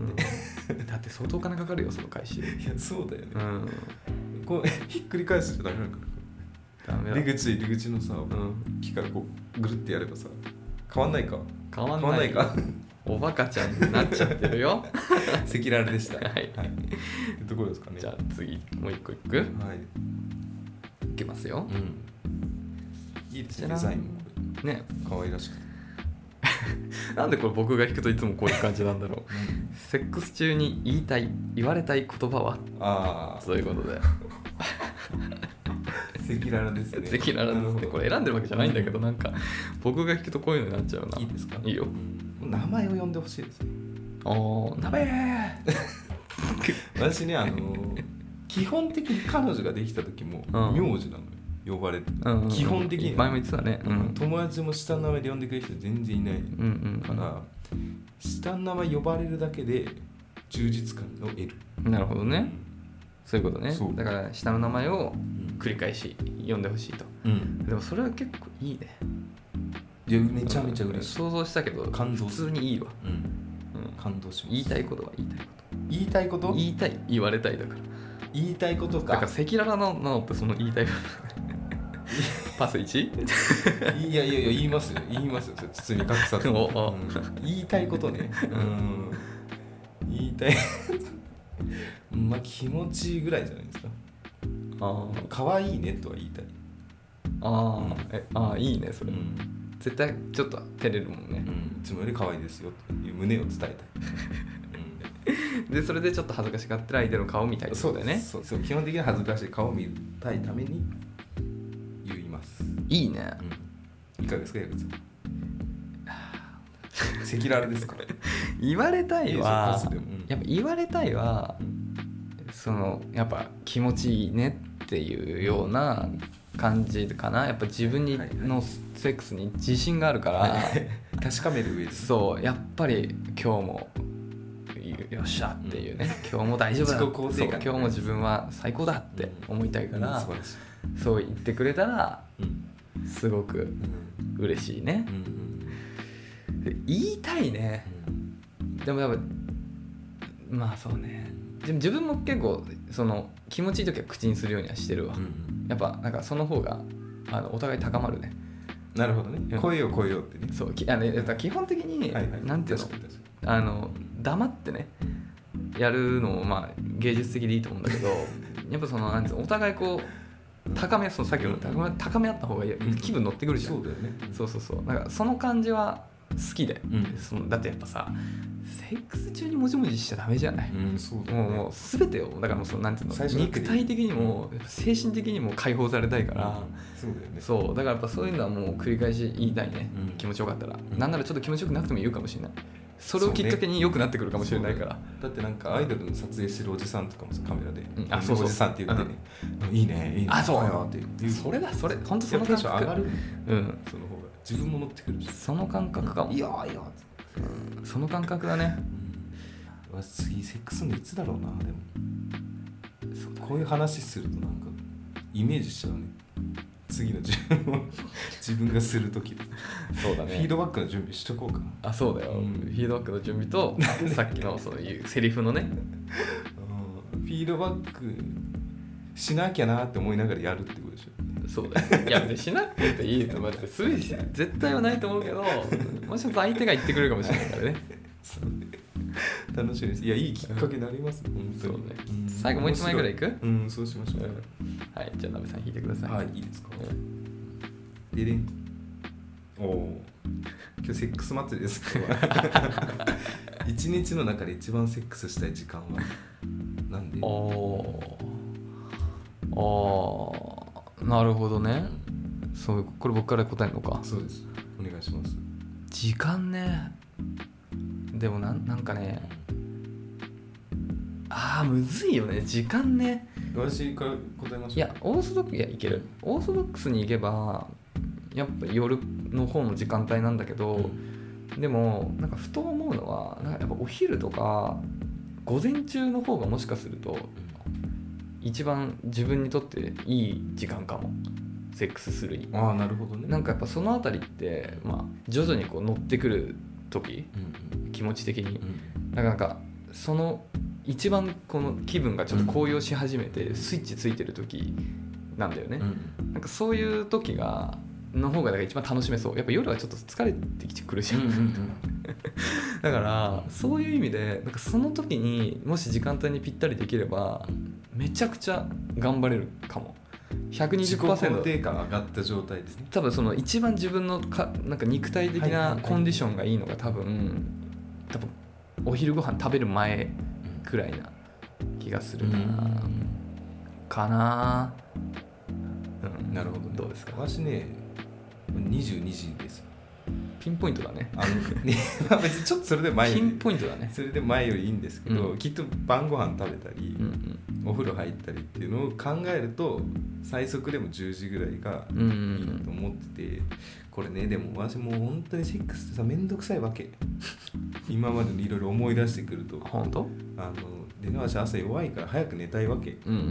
うん、だって相当お金かかるよその回収。いやそうだよね、 うん、 こうひっくり返すじゃダメだからダメだ。出口入り口のさ、うん、木からこうぐるってやればさ変わんないか。 変わんないかおバカちゃんになっちゃってるよ。 赤裸々でした。はい、はい、ってところですかね。 じゃあ次もう一個いく。 はい、 いきますよ。 うん、いいですね、デザインもこれね、可愛らしくて。 なんでこれ僕が弾くといつもこういう感じなんだろう。セックス中に言いたい言われたい言葉は、 ああそういうことで赤裸々ですね。 赤裸々ですね。これ選んでるわけじゃないんだけど、なんか僕が弾くとこういうのになっちゃうな。 いいですか。 いいよ。 名前を呼んでほしいですね。 ああ、名前私ね、あの基本的に彼女ができた時も名字なのよ、呼ばれて、うんうん、基本的に前も言ってたね、うん、 友達も下の名前で呼んでくれる人全然いないから、うんうんうん、下の名前呼ばれるだけで充実感を得る。 なるほどね、うん、そういうことね。だから下の名前を繰り返し呼んでほしいと、うん、でもそれは結構いいね。 いやめちゃめちゃ嬉しい。 想像したけど感動普通にいいわ、 うんうん、感動します。 言いたいことは言いたいこと言いたいこと言いたい言われたいだから言いたいことか。 だから赤裸々のなのってその言いたいパス いち? いやいやいや言いますよ言いますよ包み隠さず、うん、言いたいことね、うん、言いたいまあ気持ちいいぐらいじゃないですか。ああ可愛いねとは言いたい。 あ、うん、えあいいねそれ、うん、絶対ちょっと照れるもんね、 うん、いつもより可愛いですよという胸を伝えたい、 うん、でそれでちょっと恥ずかしがってる相手の顔を見たいってことだよね。 そうそう、基本的に恥ずかしい顔を見たいために言います。 いいね、 うん、いかがですか矢口さん。赤裸々ですか。 言われたいは、うん、やっぱ言われたいは、うん、そのやっぱ気持ちいいねっていうような感じかな。やっぱ自分にのセックスに自信があるから、はいはい、 確かめる上でそうやっぱり今日もよっしゃっていうね、うん、今日も大丈夫だ、自己肯定感、今日も自分は最高だって思いたいから、うんうん、そう言ってくれたら、うん、すごく嬉しいね、うん、で言いたいね、うん、でもやっぱまあそうね、でも自分も結構その気持ちいい時は口にするようにはしてるわ、うん、やっぱなんかその方があのお互い高まるね。 なるほどね、声を声をってね。 そうきあのだから基本的に、はいはい、なんていうのあの黙ってねやるのもまあ芸術的でいいと思うんだけどやっぱそのなんていうのお互いこう高めそのさっきの高め、高め合った方が気分乗ってくるじゃん、うん、そうだよね、そうそうそう、なんかその感じは好きで、うん、そのだってやっぱさセックス中にもじもじしちゃダメじゃない、うん、そうだね、もう、もう全てをだからもうそのなんていうの肉体的にも精神的にも解放されたいから、うん、そうだよね、そうだからやっぱそういうのはもう繰り返し言いたいね、うん、気持ちよかったら、うん、なんならちょっと気持ちよくなくても言うかもしれない。それをきっかけに良くなってくるかもしれないから、ね、 だってなんかアイドルの撮影してるおじさんとかもさカメラで、うん、あそうそうおじさんって言ってね、うん、いいねいいね、あそうよって言う、それだそれ本当その感覚上がる、うん、その方が自分も乗ってくるし、 その感覚かも、いやいや、うん、その感覚だね、 うん、次セックスのいつだろうな。でもそうだ、ね、こういう話するとなんかイメージしちゃうね、次の自分を自分がするとき。そうだね、フィードバックの準備しとこうかな。 あ、そうだよ、うん、フィードバックの準備とさっきのそういうセリフのねフィードバックしなきゃなって思いながらやるってことでしょ。 そうだよ、いや別にしなくていいと思ってすぐ絶対はないと思うけどもしかしたら相手が言ってくれるかもしれないからねそうね、楽しいです。いや、いいきっかけになります、うん、本当に。そうね、うん、 最後もう一枚ぐらいいく？ うん、そうしましょう、うん、 はい、じゃあなべさん引いてください。 はい、いいですか。うん、ででん、おお、今日セックス祭りです一日の中で一番セックスしたい時間はなんで？ おお、あ、なるほどね、うん、そう、これ僕から答えるのか。 そうです、お願いします。 時間ね、でも な, なんかねあーむずいよね、時間ね。 私から答えましょう。 いやオーソドックス、いやいける、オーソドックスに行けばやっぱ夜の方の時間帯なんだけど、うん、でもなんかふと思うのはなんかやっぱお昼とか午前中の方がもしかすると一番自分にとっていい時間かも。 セックスするに。 ああなるほどね。 なんかやっぱそのあたりって、まあ、徐々にこう乗ってくる時、うんうん、気持ち的に、うん、なんかその一番この気分がちょっと高揚し始めて、うん、スイッチついてる時なんだよね、うん、なんかそういう時がの方がだから一番楽しめそう。やっぱ夜はちょっと疲れてきてくるじゃん、うんうんうん、だからそういう意味でなんかその時にもし時間帯にぴったりできればめちゃくちゃ頑張れるかも。ひゃくにじゅっパーセント自己肯定感上がった状態ですね。 多分その一番自分のかなんか肉体的なコンディションがいいのが多分多分お昼ご飯食べる前くらいな気がするな、うん、かな、 うん、なるほど、ね、 どうですか。 私ねにじゅうにじです。 ピンポイントだね。 あのねまあ別にちょっとそれで前ピンポイントだね。 それで前よりいいんですけど、うん、きっと晩ご飯食べたり、 うんうん、お風呂入ったりっていうのを考えると最速でもじゅうじぐらいがいいと思ってて、うんうんうん、これねでも私もう本当にセックスってさめんどくさいわけ今までのいろいろ思い出してくると。 本当？ あのでね私朝弱いから早く寝たいわけ、 うんうんうん、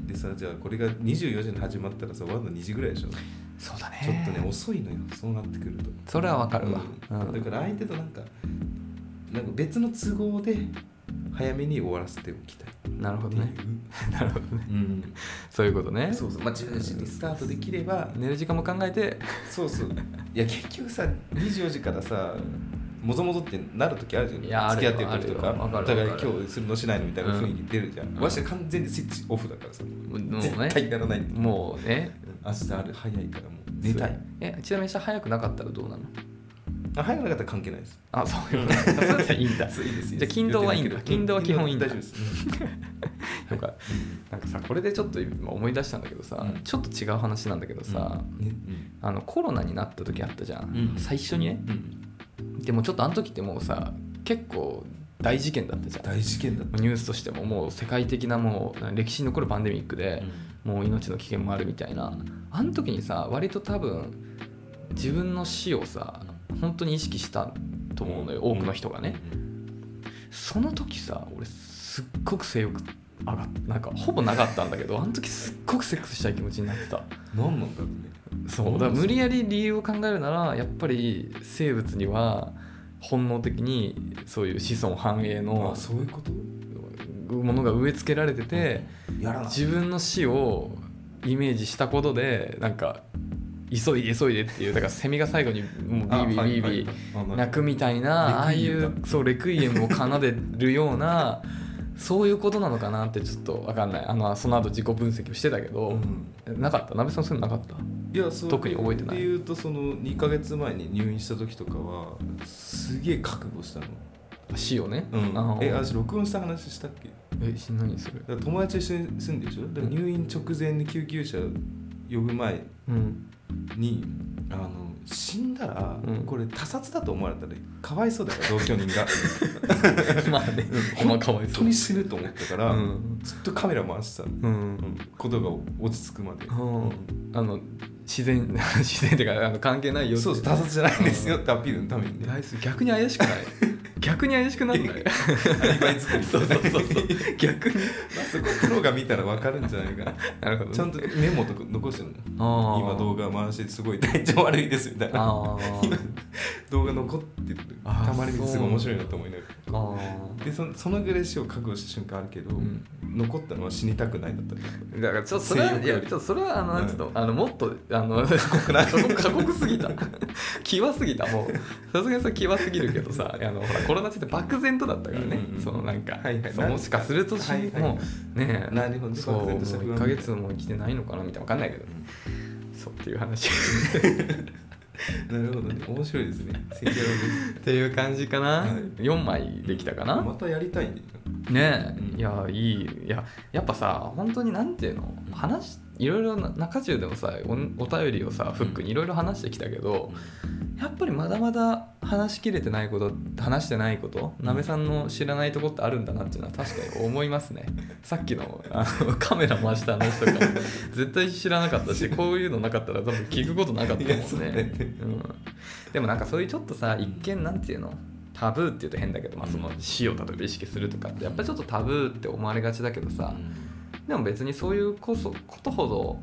でさじゃあこれがにじゅうよじに始まったらさまだにじぐらいでしょ。 そうだね。 ちょっとね遅いのよそうなってくると。 それはわかるわ、 うんうん、だから相手となんかなんか別の都合で早めに終わらせておきたい。 なるほどねなるほどね、 うん、 そういうことね。 そうそう、まあ、じゅうじにスタートできれば寝る時間も考えてそうそういや結局さにじゅうよじからさもぞもぞってなるときあるじゃん。いや付き合ってる時とかお互い今日するのしないのみたいな雰囲気出るじゃん、うん、私は完全にスイッチオフだからさ、もうね、絶対やらないんだ。 もうね明日ある早いからもう寝たい。 えちなみに明日早くなかったらどうなの。 あ早くなかったら関係ないです。 あそういうことそれはいいんだそういいです。 じゃあ勤労はいいんだ。勤労は基本いいんだ。 大丈夫です、 なんかなんかさこれでちょっと思い出したんだけどさ、うん、ちょっと違う話なんだけどさ、うんうん、あのコロナになった時あったじゃん、うん、最初にね、うん、でもちょっとあの時ってもうさ結構大事件だったじゃん。 大事件だった。 ニュースとしてももう世界的なもう歴史に残るパンデミックで、うん、もう命の危険もあるみたいな。あの時にさ割と多分自分の死をさ本当に意識したと思うのよ、多くの人がね。その時さ俺すっごく性欲上がっなんかほぼなかったんだけどあの時すっごくセックスしたい気持ちになってた。 何なんだろうね。 そうだから無理やり理由を考えるならやっぱり生物には本能的にそういう子孫繁栄のそういうことものが植え付けられてて、自分の死をイメージしたことでなんか急いで急いでっていうだからセミが最後にもうビービービービー鳴くみたいなああいうそうレクイエムを奏でるようなそういうことなのかなってちょっと分かんない。あのその後自己分析をしてたけど、うん、なかった。なべさんそういうのなかった。 いやそう特に覚えてない。 っていうとそのにかげつまえに入院した時とかはすげえ覚悟したの。 死をね、 うん、あえ私録音した話したっけ。 え何それ。 だから友達と一緒に住んでるでしょ。だから入院直前に救急車呼ぶ前に、うん、あの死んだら、うん、これ他殺だと思われたらかわいそうだから同居人がまあね、うん、本当に死ぬと思ったから、うん、ずっとカメラ回してたの、うんうん、ことが落ち着くまで、うんうん、あの自然自然っていうかあの関係ないよって。 そうそう他殺じゃないんですよってアピールのためにね。 逆に怪しくない逆に怪しくないアリバイ作りそうそうそうそう逆に、 まあ、そこプロが見たら分かるんじゃないかな。 なるほど、ね、 ちゃんとメモとか残してるの。今動画回してすごい体調悪いですみたいな動画残ってる。たまにすごい面白いなと思いながら。で そ, そのぐらい死を覚悟した瞬間あるけど、うん、残ったのは死にたくないだったり。 だからちょっとそれはいやちょっとそれはあのなんていうの、うん、あのもっとあの過酷な過酷すぎた際すぎた。もうさすがにさ際すぎるけどさあのほらコロナ中って漠然とだったからね、うんうん、そのなんか、はいはい、そうもしかするとし、はいはい、もうねえ、なるほど、そうもういっかげつも生きてないのかなみたいな分かんないけど、うん、そうっていう話なるほどね、面白いですね。赤裸々ですっていう感じかな、はい、よんまいできたかな。 またやりたいね。 ねえ、うん、いやいいいややっぱさ本当になんていうの話いろいろ中中でもさ お, お便りをさフックにいろいろ話してきたけど、うん、やっぱりまだまだ話しきれてないこと話してないこと、うん、なべさんの知らないとこってあるんだなっていうのは確かに思いますねさっき の, あのカメラ回した話とか絶対知らなかったしこういうのなかったら多分聞くことなかったもんね、うん、でもなんかそういうちょっとさ一見なんていうのタブーって言うと変だけど、まあ、その死を例えば意識するとかってやっぱりちょっとタブーって思われがちだけどさ、でも別にそういうこそことほど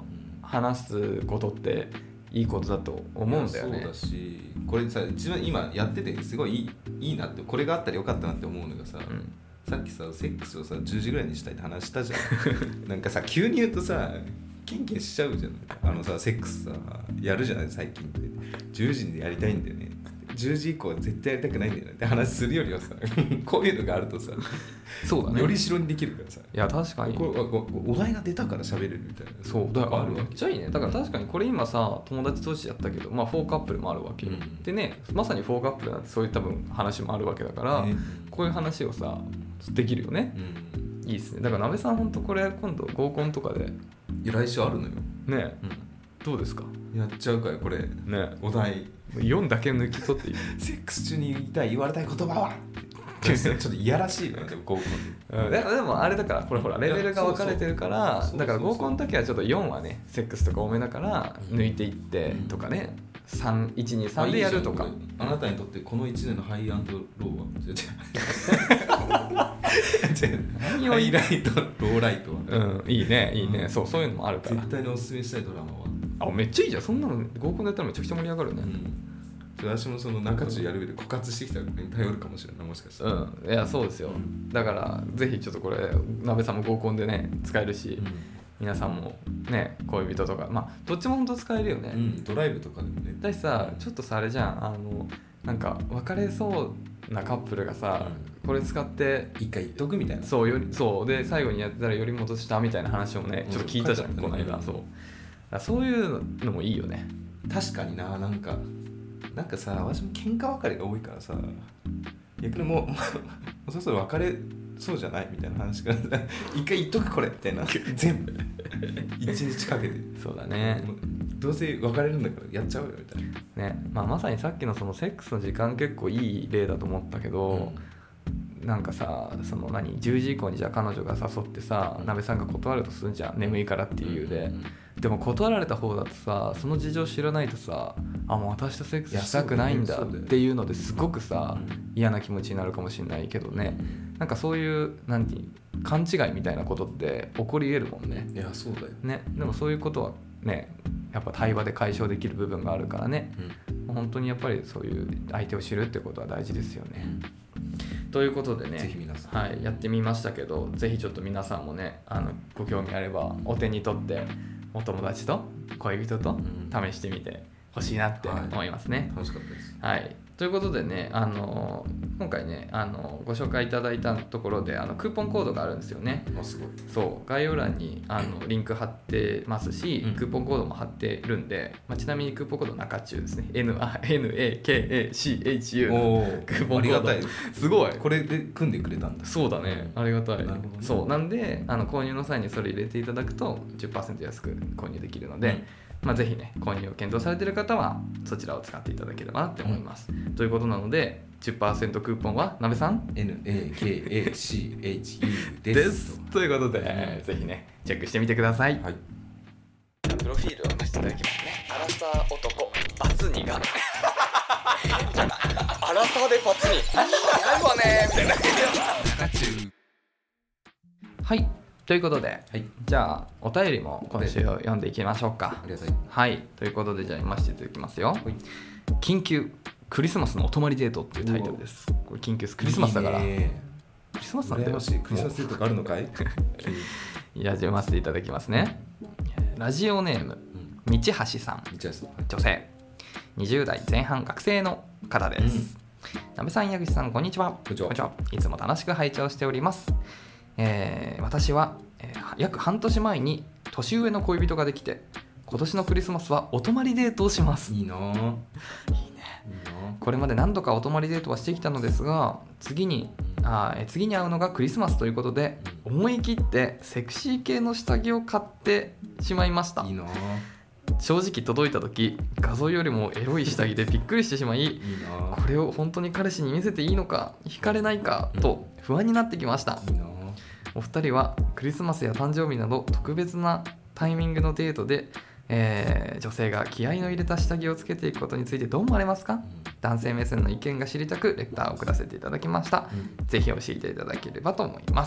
話すことっていいことだと思うんだよね。 そうだし、これさ一番今やっててすごいいい、いいなって、これがあったらよかったなって思うのがさ、うん、さっきさセックスをさじゅうじぐらいにしたいって話したじゃんなんかさ急に言うとさキンキンしちゃうじゃん。あのさセックスさやるじゃない最近ってじゅうじにやりたいんだよね、じゅうじ以降は絶対やりたくないんだよねって話するよりはさこういうのがあるとさそうだね、 よりしろにできるからさ、 いや確かにこお題が出たから喋れるみたいな。 そうだからめっちゃいいね。だから確かにこれ今さ友達同士やったけど、まあフォーカップルもあるわけ、うん、でね、まさにフォーカップルなんてそういう多分話もあるわけだから、ね、こういう話をさできるよね、うん、いいっすね。だからなべさんほんとこれ今度合コンとかで、 いや来週あるのよね、うん、どうですか、 やっちゃうかよこれ、ね、お題よんだけ抜き取っていいセックス中に言いたい言われたい言葉はちょっといやらしいのよ、でも合コン、 うん、でもあれだからほらほらレベルが分かれてるから、だから合コンの時はちょっとよんはねセックスとか多めだから抜いていってとかね、さん、いち、に、さんでやるとか。 あ, あなたにとってこのいちねんのハイアンドローはハイライトローライトは、 うん、いいねいいね、うん、そうそういうのもあるから絶対におすすめしたいドラマは。あめっちゃいいじゃん、そんなの合コンでやったらめちゃくちゃ盛り上がるね、 うん、私もその中中やる上で枯渇してきたらに頼るかもしれない、もしかしたら。 うん、いやそうですよ、だからぜひちょっとこれなべさんも合コンでね使えるし、うん、皆さんもね恋人とか、まあどっちも本当使えるよね、 うん、ドライブとかでもね。 だしさちょっとさあれじゃん、あのなんか別れそうなカップルがさ、うん、これ使って一回言っとくみたいな、 そうよりそうで最後にやったらより戻したみたいな話をねちょっと聞いたじゃん、うん、この間、うん、そうだそういうのもいいよね。 確かにな、なんかなんかさ私も喧嘩別れが多いからさ、逆にもうもうそろそろ別れそうじゃないみたいな話から一回言っとくこれみたいな全部一日かけて、 そうだね、 どうせ別れるんだからやっちゃうよみたいなね。まあ、まさにさっきのそのセックスの時間結構いい例だと思ったけど、うん、なんかさその何じゅうじ以降にじゃあ彼女が誘ってさ、うん、なべさんが断るとするんじゃん、眠いからっていう理由で、うんうんうん、でも断られた方だとさその事情知らないとさ、あもう私とセックスしたくないんだっていうのですごくさ、うん、嫌な気持ちになるかもしれないけどね、うん、なんかそういうなんていう勘違いみたいなことって起こり得るもんね。 いやそうだよね。でもそういうことはねやっぱ対話で解消できる部分があるからね、うん、本当にやっぱりそういう相手を知るってことは大事ですよね、うん、ということでねぜひ皆さん、 はい、やってみましたけど、ぜひちょっと皆さんもねあのご興味あればお手に取ってお友達と恋人と試してみてほしいなって思いますね、 はい、楽しかったです。 はい、ということでね、あの今回ねあのご紹介いただいたところであのクーポンコードがあるんですよね。 あすごい。 そう概要欄にあのリンク貼ってますし、うん、クーポンコードも貼ってるんで、まあ、ちなみにクーポンコード中中ですね エヌナケーエーシーエイチユー のクーポンコード。ありがたい。 すごいこれで組んでくれたんだ。 そうだね、ありがたい。 なるほどね。 そうなんであの購入の際にそれ入れていただくと じゅっパーセント 安く購入できるので、うんまあ、ぜひね購入を検討されている方はそちらを使っていただければなって思います、うん、ということなので じゅっパーセント クーポンはなべさんエヌエーケーエーシーエイチユー ですですということで、うん、ぜひねチェックしてみてください、はい、プロフィールを出していただきますね。アラサー男バツニがアラサーでバツニないわねみたいなはいということで、はい、じゃあお便りも今週読んでいきましょうか。 ありがとう。 はいということでじゃあ読ませていただきますよ、はい、緊急クリスマスのお泊まりデートっていうタイトルです。これ緊急クリスマスだからいい、ね、クリスマスなんだよ。 クリスマスデートがあるのかいいや読ませていただきますね。ラジオネーム、うん、道橋さん、女性にじゅう代前半学生の方です、うん、なべさん矢口さんこんにちは。 こんにちは。 いつも楽しく拝聴しております。えー、私は、えー、約半年前に年上の恋人ができて今年のクリスマスはお泊まりデートをします。 いいな。いいね。いいな。 これまで何度かお泊まりデートはしてきたのですが次にあえ次に会うのがクリスマスということで思い切ってセクシー系の下着を買ってしまいました。 いいな。 正直届いた時画像よりもエロい下着でびっくりしてしまい、いいな。これを本当に彼氏に見せていいのか惹かれないかと不安になってきました。 いいな。 お二人はクリスマスや誕生日など特別なタイミングのデートで、えー、女性が気合いの入れた下着をつけていくことについてどう思われますか？うん、男性目線の意見が知りたくレターを送らせていただきました、うん、ぜひ教えていただければと思います。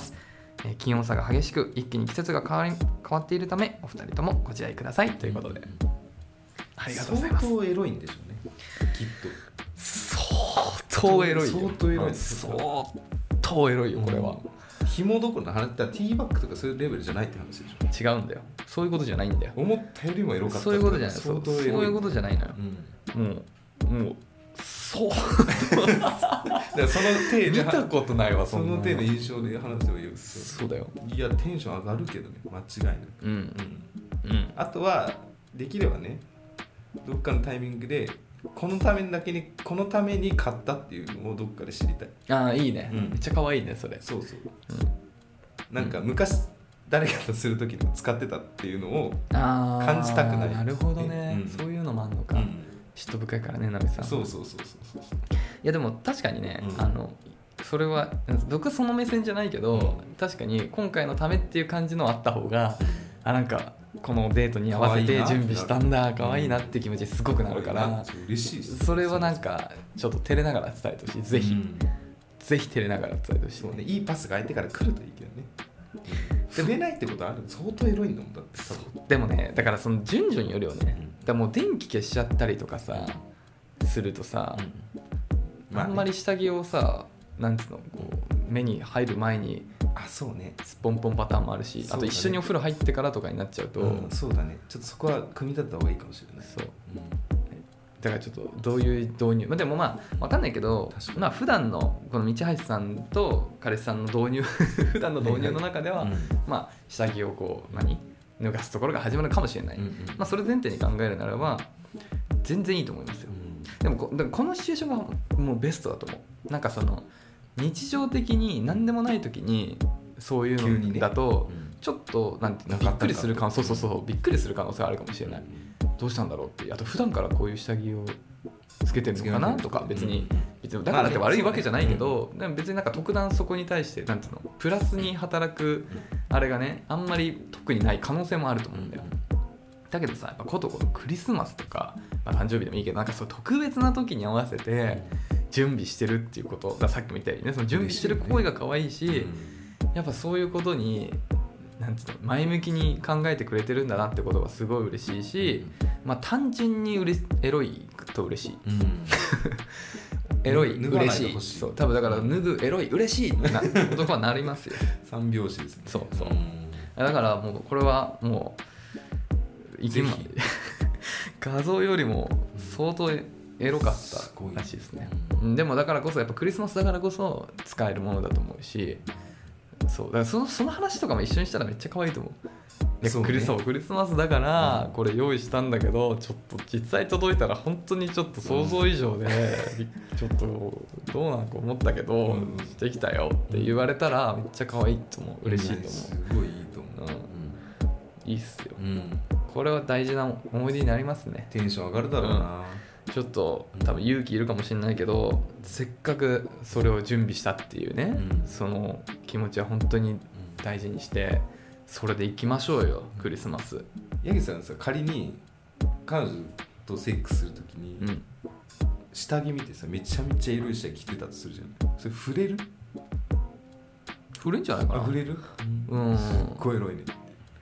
えー、気温差が激しく一気に季節が変わり変わっているためお二人ともご自愛くださいということで、うん、ありがとうございます。 相当エロいんでしょうねきっと。 相当エロいよ。 相当エロい、 相当エロいよこれは、 うん、紐どころの話だったらティーバッグとかそういうレベルじゃないって話でしょ。違うんだよ、そういうことじゃないんだよ。 思ったよりもエロかった。 そういうことじゃない、 相当エロい。 そういうことじゃないのよ、うん、もうもうそうだからその手で見たことないわ。 その手の印象で話せばいいよ。 そうだよ。 いやテンション上がるけどね間違いなく、 うんうんうん、 あとはできればねどっかのタイミングでこのためだけにこのために買ったっていうのをどっかで知りたい。 ああいいね、うん、めっちゃ可愛いねそれ。 そうそう、うん、なんか昔、うん、誰かとする時にも使ってたっていうのを感じたくない。 なるほどね、うん、そういうのもあんのか、うん、嫉妬深いからねナミさん。 そうそうそうそうそう。 いやでも確かにね、 うん、 あのそれは僕はその目線じゃないけど、うん、確かに今回のためっていう感じのあった方が、あなんかこのデートに合わせて準備したんだ可愛いなって気持ちすごくなるから、 嬉しい。 それはなんかちょっと照れながら伝えてほしい。ぜひ、うん、ぜひ照れながら伝えてほしい。 そうね、いいパスが相手から来るといいけどね。触れないってことある。相当エロいんだもんだって。 でもねだからその順序によるよね、うん、だからもう電気消しちゃったりとかさするとさ、うんまあね、あんまり下着をさなんつうのこう目に入る前にあそうねスポンポンパターンもあるし、ね、あと一緒にお風呂入ってからとかになっちゃうと、 うん、そうだねちょっとそこは組み立てた方がいいかもしれない。 そう、うん、だからちょっとどういう導入、まあ、でもまあ分かんないけどまあ普段のこの道橋さんと彼氏さんの導入普段の導入の中では、はいはい、まあ下着をこう何脱がすところが始まるかもしれない、うんうんまあ、それ前提に考えるならば全然いいと思いますよ、うん、でも こ, でもこのシチュエーションがもうベストだと思う。なんかその日常的に何でもない時にそういうのだとちょっとなんていうのびっくりする可能性そうそうそうびっくりする可能性があるかもしれない。どうしたんだろうって。あと普段からこういう下着をつけてるのかなとか別に別にだからって悪いわけじゃないけどでも別になんか特段そこに対してなんていうのプラスに働くあれがねあんまり特にない可能性もあると思うんだよ。だけどさやっぱことこのクリスマスとか、まあ、誕生日でもいいけどなんかそう特別な時に合わせて準備してるっていうことださっきみたいにねその準備してる行為が可愛いしやっぱそういうことになんていうの前向きに考えてくれてるんだなってことがすごい嬉しいし、まあ、単純にうれエロいと嬉しい、うん、エロい嬉しいそう多分だから脱ぐエロい嬉しいな男はなりますよ三拍子ですね。 そうそう、うん、だからもうこれはもういきま画像よりも相当エロかったらしいですね。でもだからこそやっぱクリスマスだからこそ使えるものだと思うしそうだからその、その話とかも一緒にしたらめっちゃ可愛いと思う。いやそうね、クリそうクリスマスだからこれ用意したんだけどちょっと実際届いたら本当にちょっと想像以上で、うん、ちょっとどうなんか思ったけど、うん、してきたよって言われたらめっちゃ可愛いと思う。嬉しいと思う。 すごいいいと思う、 うん、いいっすよ、うん、これは大事な思い出になりますね。 テンション上がるだろうな、 うん、ちょっと多分勇気いるかもしれないけどせっかくそれを準備したっていうね、うん、その気持ちは本当に大事にしてそれで行きましょうよクリスマス。 八木さんさ仮に彼女とセックスするときに、うん、下着見てさめちゃめちゃエロい下着着てたとするじゃん。それ触れる触れんじゃないかな。 触れる、うん、すっごいエロいねって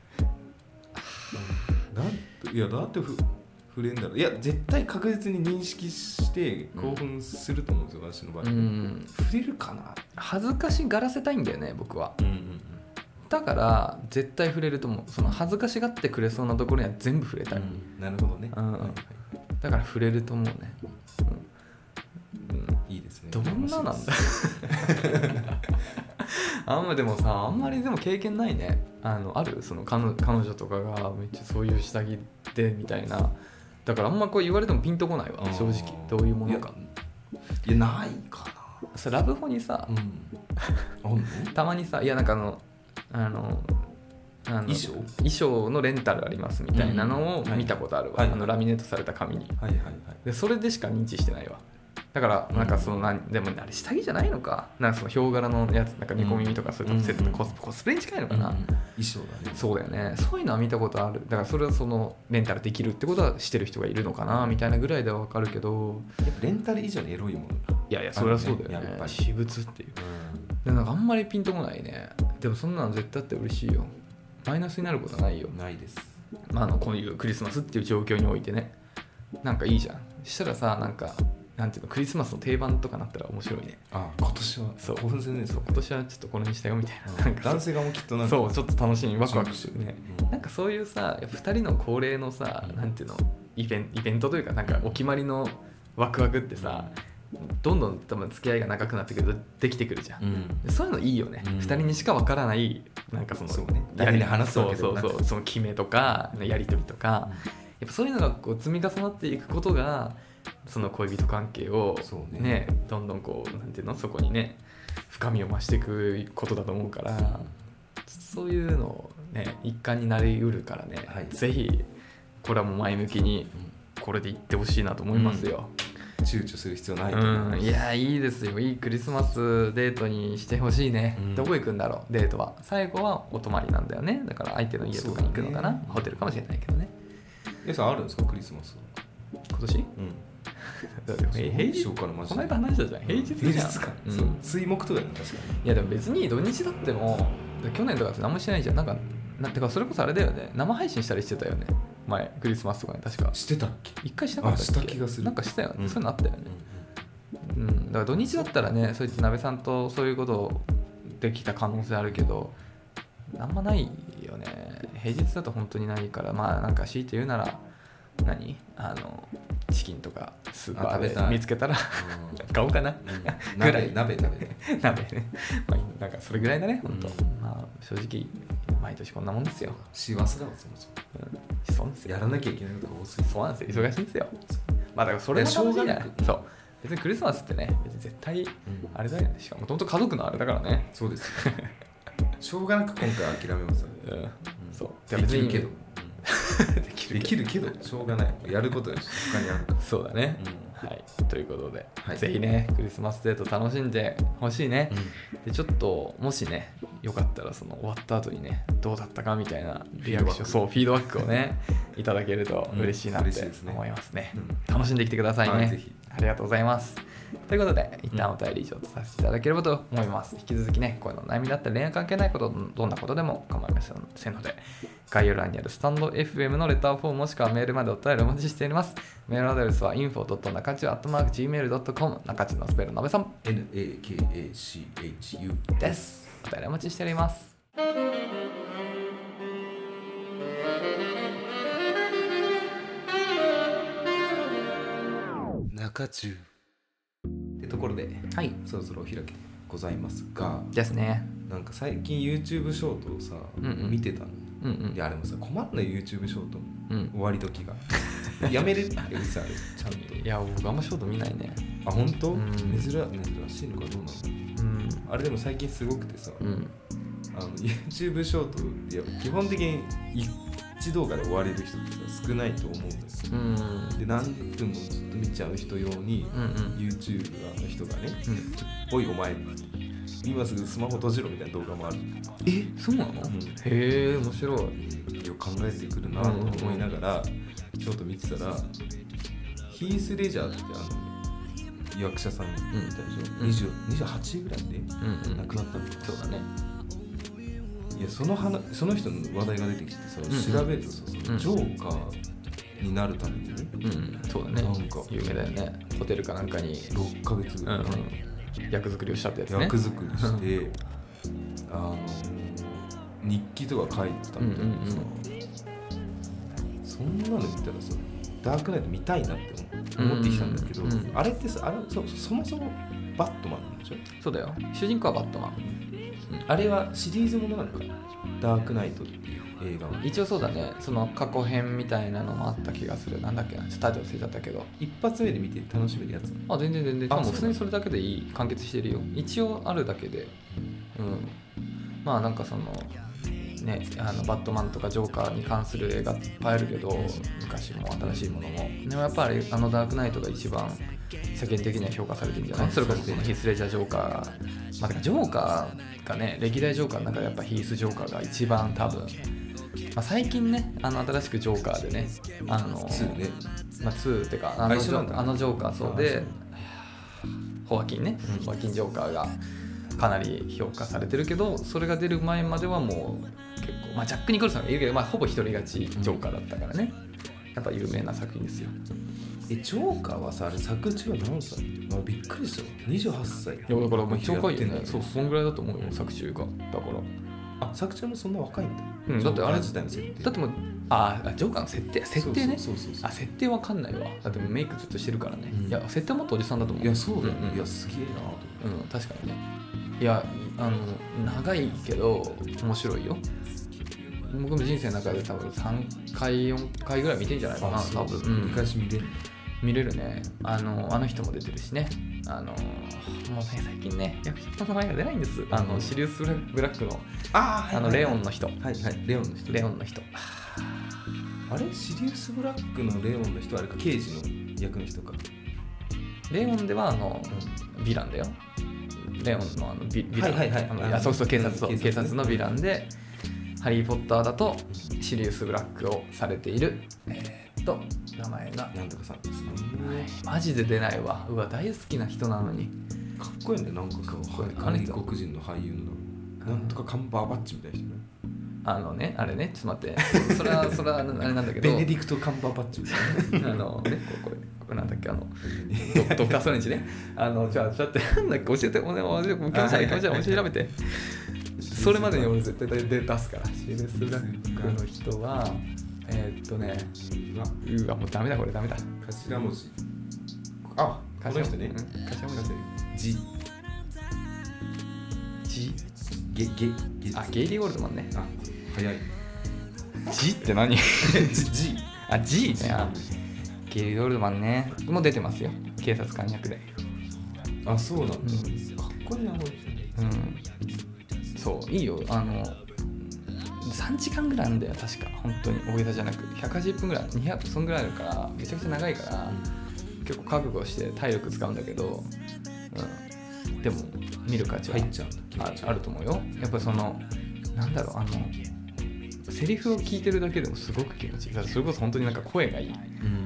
なんいやだってふ触れんだろ。いや絶対確実に認識して興奮すると思うんですよ、うん、私の場合、うん、触れるかな。 恥ずかしがらせたいんだよね僕は、うんうんうん、だから絶対触れると思う。その恥ずかしがってくれそうなところには全部触れたい、 うん、なるほどね、うんはいはい、 だから触れると思うね、 うんうん、いいですね。 どんななんだあんまでもさあんまりでも経験ないね。あのあるその 彼, 彼女とかがめっちゃそういう下着でみたいな。だからあんまこう言われてもピンとこないわ正直どういうものか。 いやないかな。 それラブホにさ、うん、たまにさいやなんかあのあのあの衣装衣装のレンタルありますみたいなのを見たことあるわ、うんはい、あのラミネートされた紙に、はいはいはい、でそれでしか認知してないわ。だからなんかその何でもあれ下着じゃないのかなんかそのヒョウ柄のやつなんか猫耳とかそういうのセットでコス、コスプレに近いのかな、うん、 衣装だね。 そうだよね。そういうのは見たことある。だからそれはそのレンタルできるってことはしてる人がいるのかなみたいなぐらいでは分かるけどやっぱレンタル以上にエロいものがいやいやそれはそうだよね。私物っていう、うん、でなんかあんまりピンとこないね。 でもそんなの絶対あって嬉しいよ。マイナスになることはないよ。 ないです。 まあ、あのこういうクリスマスっていう状況においてね、なんかいいじゃん。したらさ、なんかなんていうの、クリスマスの定番とかなったら面白いね。 あ、今年はそう興奮するね。 そう今年はちょっとこれにしたよみたいな、なんか男性側もきっとなんかそうちょっと楽しみ、ワクワクするね、 うん、 なんかそういうさふたりの恒例のさ、うん、なんていうのイベン、イベントというかなんかお決まりのワクワクってさ、どんどん多分付き合いが長くなってくるとできてくるじゃん、うん、そういうのいいよね、うん、ふたりにしかわからないなんかそのそうね、誰に話すわけでもなく、 そうそうそう、その決めとかやり取りとか、うん、やっぱそういうのがこう積み重なっていくことがその恋人関係を ね, ねどんどんこうなんていうの、そこにね深みを増していくことだと思うから、そういうのをね一環になりうるからね、はい、ぜひこれはもう前向きにこれでいってほしいなと思いますよ、 うん、躊躇する必要ないと思います、 うん、いやいいですよ、いいクリスマスデートにしてほしいね、うん、どこ行くんだろうデートは。最後はお泊まりなんだよね、だから相手の家とかに行くのかな、ね、ホテルかもしれないけどね。 えさんあるんですかクリスマス今年？うん平日この間話したじゃん、平日じゃん、 平日か、うん、水木とかね、確かに。 いやでも別に土日だっても去年とかって何もしてないじゃん。なんかなんてかそれこそあれだよね、生配信したりしてたよね前、クリスマスとかに確かしてたっけ。 一回しなかったっけ。 した気がする。 なんかしたよね、うん、そういうのあったよね、 うん、 うん、だから土日だったらね、そういった鍋さんとそういうことできた可能性あるけど、あんまないよね。平日だと本当にないから、まあなんか強いて言うなら何あのチキンとかスーパーで見つけたら買おうかな、 うん、ぐらい鍋鍋ね鍋ね、まあ、なんかそれぐらいだね本当、うん、まあ正直毎年こんなもんですよ。 幸せだわそもそも、 うん、そうですよ、 やらなきゃいけないことが多すぎる。 そうなんですよ、忙しいんですよ。まあだからそれも楽しいじゃない。そう別にクリスマスってね別に絶対あれだよね、しかももともと家族のあれだからね。 そうですよしょうがなく今回諦めます、 うんうん、そうできるけどできるできるけどしょうがない、やることは他にあるから。 そうだね、うん、はいということで、はい、ぜひねクリスマスデート楽しんでほしいね、うん、でちょっともしねよかったらその終わった後にねどうだったかみたいなリアクション、そうフィードバックをねいただけると嬉しいなって思いますね、うん、楽しんできてくださいね、はい、ぜひありがとうございます。ということで一旦お便り以上とさせていただければと思います。引き続きねこの悩みだったり恋愛関係ないこと、どんなことでも構いませんので、概要欄にあるスタンド エフエム のレターフォームもしくはメールまでお便りお待ちしております。メールアドレスは インフォドットナカチュアットマークジーメールドットコム、 中地のスペルなべさんエヌエーケーエーシーエイチユーです。お便りお待ちしております。 中中ってところで、はい、そろそろお開きでございますがですね。 なんか最近 YouTube ショートをさ、うんうん、見てたの、うんうん、いやあれもさ困るの YouTube ショート、うん、終わり時がやめれるってさちゃんと。 いや僕あんまショート見ないね。 あ本当、うん、珍, 珍しいのかどうなの、うん、あれでも最近すごくてさ、うん、あの YouTube ショートいや基本的に一動画で終われる人ってさ少ないと思うんですよ、うん、で何分もずっと見ちゃう人用に、うんうん、YouTuber の人がね、うん、おいお前今すぐスマホ閉じろみたいな動画もある。 えそうなの、うん、へえ面白い。 よく考えてくるなと思いながらちょっと見てたら、ヒース・レジャーってあの役者さんみたいでしょ、うん、にじゅう にじゅうはちぐらいで亡くなったんだけど、 そうだね。 いや そ, の話その人の話題が出てきてさ、うん、調べるとさ、うん、ジョーカーになるためにね、 うん、そうだね、なんか有名だよね。ホテルかなんかにろっかげつぐらい、うんうん、 役作りをしたってやつね。 役作りしてあの日記とか書いてたみたいなさ、うんうんうん、そんなの見たらさダークナイト見たいなって思ってきたんだけど、うんうん、あれってさあれ そ, そもそもバットマンでしょ。 そうだよ、主人公はバットマン、 うん、あれはシリーズものなのかな、ダークナイトっていう映画は。 一応そうだね、その過去編みたいなのもあった気がする。なんだっけな、ちょっとタイトル忘れちゃったけど、 一発目で見て楽しめるやつ。 あ全然全然、もう普通にそれだけでいい、完結してるよ。一応あるだけで、うん、まあなんかそのね、あのバットマンとかジョーカーに関する映画いっぱいあるけど、昔も新しいものもでもやっぱりあのダークナイトが一番世間的には評価されてるんじゃない。それこそヒース・レジャージョーカー、まあ、だからジョーカーがね、歴代ジョーカーの中でやっぱヒース・ジョーカーが一番多分、まあ、最近ね、あの新しくジョーカーでね、あのツーね、 まあ、ツーってかあのジョ、あのジョーカーそうでホアキンね、ホアキンジョーカーがかなり評価されてるけど、それが出る前まではもう結構、まあ、ジャック・ニコルソンがいるけど、まあ、ほぼ一人勝ちジョーカーだったからね、やっぱ有名な作品ですよ。 えジョーカーはさ、あれ作中は何歳？まあ、びっくりした。にじゅうはっさい。いやだからもう一応若いよね。そう、そんぐらいだと思うよ、作中が。だからあ、作中もそんな若いんだ。 うん、だってあれ自体の設定。 だってもうあジョーカーの設定設定ね。 そうそうそうそう。 あ、設定わかんないわ。だってメイクずっとしてるからね。うん、いや設定はもっとおじさんだと思う。 いやそうだよ、ねうんうん、 いやすげえなと思って。 うん、確かにね。いやあの長いけど面白いよ。僕の人生の中で多分さんかいよんかいぐらい見てんじゃないかな。多分。 繰り返し見れる。 見れるね。あのあの人も出てるしね。あのもうね最近ね役者の名前が出ないんです。あのシリウス・ブラックのああのレオンの人。 はいはいレオンの人。 レオンの人。 あれシリウス・ブラックのレオンの人あれか刑事の役の人か。 レオンではあの、うん、ヴィランだよ。レオンのあのヴィラン。はいはいはい。あそうそう警察そう警察のヴィランで。ハリー・ポッターだとシリウス・ブラックをされているえー、っと名前がなんとかさんですね、 はい、マジで出ないわ。うわ大好きな人なのにかっこいいね。なんかさ外国人の俳優のなんとかカンバーバッチみたいな人ね。 あのねあれねちょっと待ってそれはそれはあれなんだけどベネディクト・カンバーバッチみたいなあのねこれこれなんだっけあのドクター・ストレンジねあのじゃあちょっとなんだっけ教えておねおね気持ち悪い気持ち悪い調べてそれまでに俺絶対出すからシリウス・ブラックの人はえー、っとねうわもうダメだこれダメだ頭文字あこの人ね、 うん、頭文字ジジゲゲゲあゲイリー・ゴールドマンね。 あ早い。 ジって何？ ジあ G ね。あゲイリー・ゴールドマンねもう出てますよ警察官役で。 あそうなんだ、うん、かっこいいなこれ。 うんそういいよ。あのさんじかんぐらいあるんだよ確か。本当に大げさじゃなくひゃくはちじゅっぷんぐらいにひゃくそんぐらいあるからめちゃくちゃ長いから、うん、結構覚悟して体力使うんだけど、うん、でも見る価値は入っちゃうんだあ, あると思うよ。やっぱりそのなんだろうあのセリフを聞いてるだけでもすごく気持ちいい。それこそ本当になんか声がいい、うん、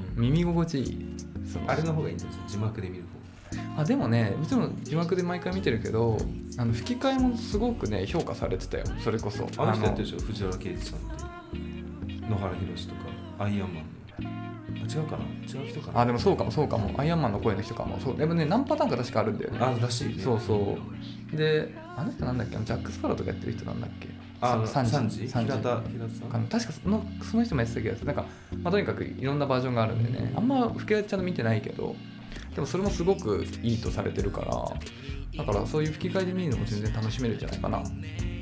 耳心地いい。 そのあれの方がいいんですよ字幕で見る方。あでもねもちろん字幕で毎回見てるけどあの吹き替えもすごくね評価されてたよ。それこそあの人やってるでしょ藤原啓治さんって野原宏とかアイアンマンのあ違うかな違う人かな。 あでもそうかもそうかもアイアンマンの声の人かも。そうでもね何パターンか確かあるんだよね。 あらしいね。 そうそうであの人なんだっけジャック・スパローとかやってる人なんだっけ。 あのサンジサンジ平田平田さん確かそのその人もやってた気がする。なんか、まあ、とにかくいろんなバージョンがあるんでねあんま吹き替えちゃんと見てないけどでもそれもすごくいいとされてるからだからそういう吹き替えで見るのも全然楽しめるんじゃないかな。うん、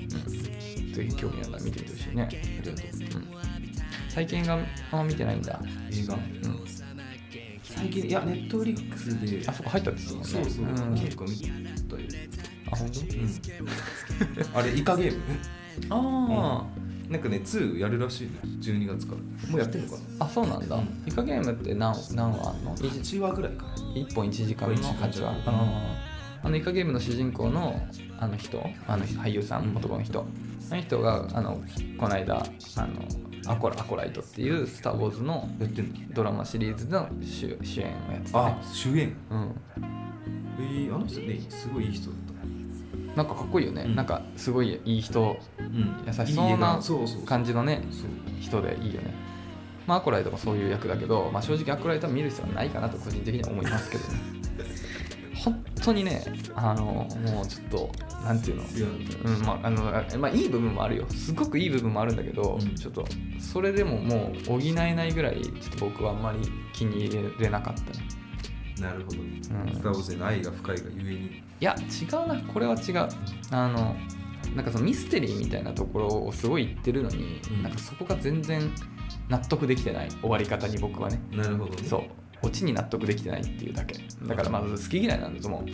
ぜひ興味あるなら見てみてほしいね。ありがとう、うん、最近があんま見てないんだ映画、うん、最近いやネットフリックスであそこ入ったって言ってたもんね。 そうそう、うん、結構見たよ。 あ本当？うん、 あれイカゲームああ、 うん、なんかねツーやるらしいねじゅうにがつからもうやってんのかな。 あそうなんだ、うん、イカゲームって何何話あんの？ はちわぐらいかな。 いっぽんいちじかんのはちわ。あのイカゲームの主人公のあの人あの俳優さん、うん、男の人あの人があのこの間あのアコラ、アコライトっていうスター・ウォーズのドラマシリーズの 主, 主演をやってた、ね、 あ主演うんえー、あの人ねすごいいい人だった。 なんかかっこいいよね、うん、なんかすごいいい人、うん、優しそうな感じのね人でいいよね。まあアコライトもそういう役だけど、まあ、正直アコライトは見る必要はないかなと個人的には思いますけどね本当にねあのもうちょっとなんていうの、うんまああのまあ、いい部分もあるよすごくいい部分もあるんだけど、うん、ちょっとそれでももう補えないぐらいちょっと僕はあんまり気に入れなかったね。 なるほど、うん、スター・ウォーズへの愛が深いがゆえにいや違うなこれは違う。あのなんかそのミステリーみたいなところをすごい言ってるのに、うん、なんかそこが全然納得できてない終わり方に僕はね。 なるほどね。 そうオチに納得できてないっていうだけだからまず好き嫌いなんだと思う、うん、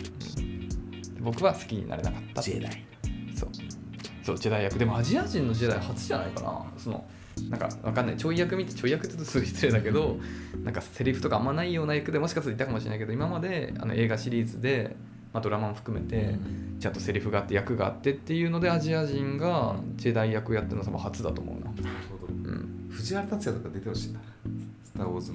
僕は好きになれなかったジェダイそうそうジェダイ役でもアジア人のジェダイ初じゃないかな。そのなんかわかんないちょい役見てちょい役って言うとすごい失礼だけどなんかセリフとかあんまないような役でもしかするといたかもしれないけど今まであの映画シリーズで、まあ、ドラマも含めてちゃんとセリフがあって役があってっていうのでアジア人がジェダイ役やってるのは初だと思うな。 なるほど、うん、藤原竜也とか出てほしいなスター・ウォーズの。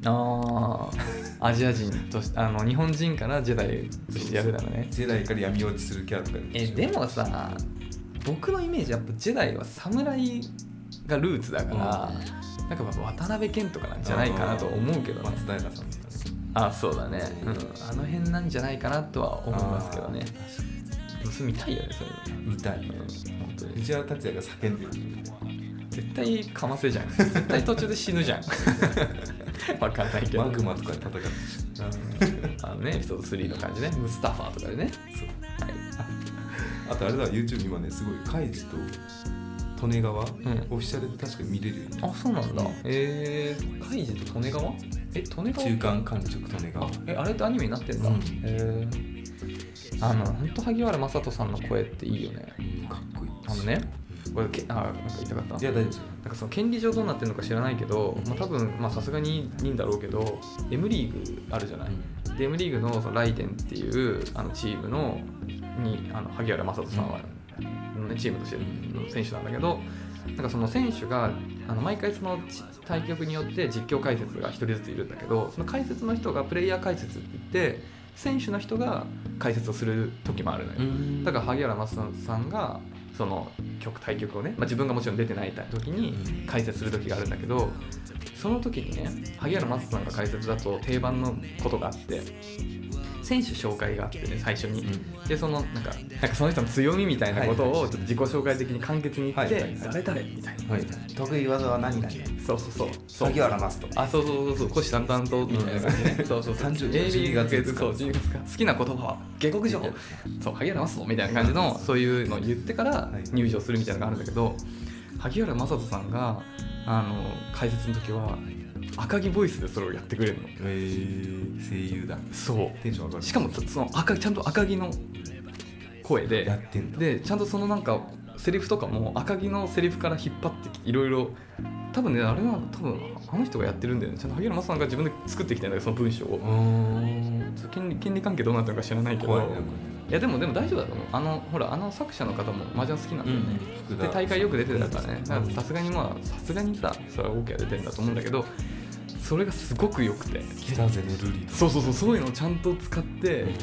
ああアジア人としてあの日本人からジェダイとしてやるならね。 ジェダイから闇落ちするキャラとかえでもさ僕のイメージやっぱジェダイは侍がルーツだから、うん、なんか渡辺謙とかなんじゃないかなと思うけどね。 松平さんとかね。 あそうだね、うん、あの辺なんじゃないかなとは思いますけどね。それ見たいよねそういうの。 見たいね、うん、本当に藤原竜也が叫んでる絶対かませじゃん。絶対途中で死ぬじゃん。わかんないけどマグマとかで戦ってあのねエピソードスリーの感じね。ムスタファーとかでね。そう、はい、 あ, あとあれだ YouTube 今ねすごいカイジと利根川、うん、オフィシャルで確か見れるように。 あそうなんだ。えー、カイジと利根川え利根川中間管理職利根川えあれってアニメになってんだ、うん、えーあの本当萩原正人さんの声っていいよね。 かっこいい。 あのねこれけあなんか言いたかった。 いや大丈夫ですよ。 なんかその権利上どうなってるのか知らないけど、まあ、多分まあさすがにいいんだろうけど M リーグあるじゃない、うん、で M リーグ の, そのライデンっていうあのチームのにあの萩原正人さんは、うんね、チームとしての選手なんだけど、なんかその選手があの毎回その対局によって実況解説がひとりずついるんだけど、その解説の人がプレイヤー解説って言って選手の人が解説をする時もあるのよ。だから萩原正人さんがその局対局をね、まあ、自分がもちろん出てない時に解説する時があるんだけど、その時にね萩原正人さんが解説だと定番のことがあって、選手紹介があってね最初に、うん、でそのなんかなんかその人の強みみたいなことをちょっと自己紹介的に簡潔に言って、はいはいはい、誰誰みたいな、はい、 得意技は何々、 そうそうそうそう萩原正人、 あそうそうそうそう虎視眈々とみたいな感じね、うん、そうそうそうじゅうにがつそうじゅうにがつか好きな言葉は下克上そう萩原正人みたいな感じのそういうのを言ってから入場するみたいなのがあるんだけど、萩原正人さんがあの解説の時は赤木ボイスでそれをやってくれるの。 へー、声優だ。 そうテンション上がる。 しかもその赤ちゃんと赤木の声でやってんだ。 でちゃんとそのなんかセリフとかも赤木のセリフから引っ張っていろいろ多分ねあれは多分あの人がやってるんだよね。ちゃんと萩原正人さんが自分で作ってきてるんだけどその文章を。権利権利関係どうなってるのか知らないけど。い, いやでもでも大丈夫だと思う。あのほらあの作者の方も麻雀好きなんだよね。うん、で大会よく出てたからね。さすがにまあさすがにさそれは OK は出てるんだと思うんだけど。それがすごく良くて北瀬のルリそうそうそうそういうのをちゃんと使って、うん、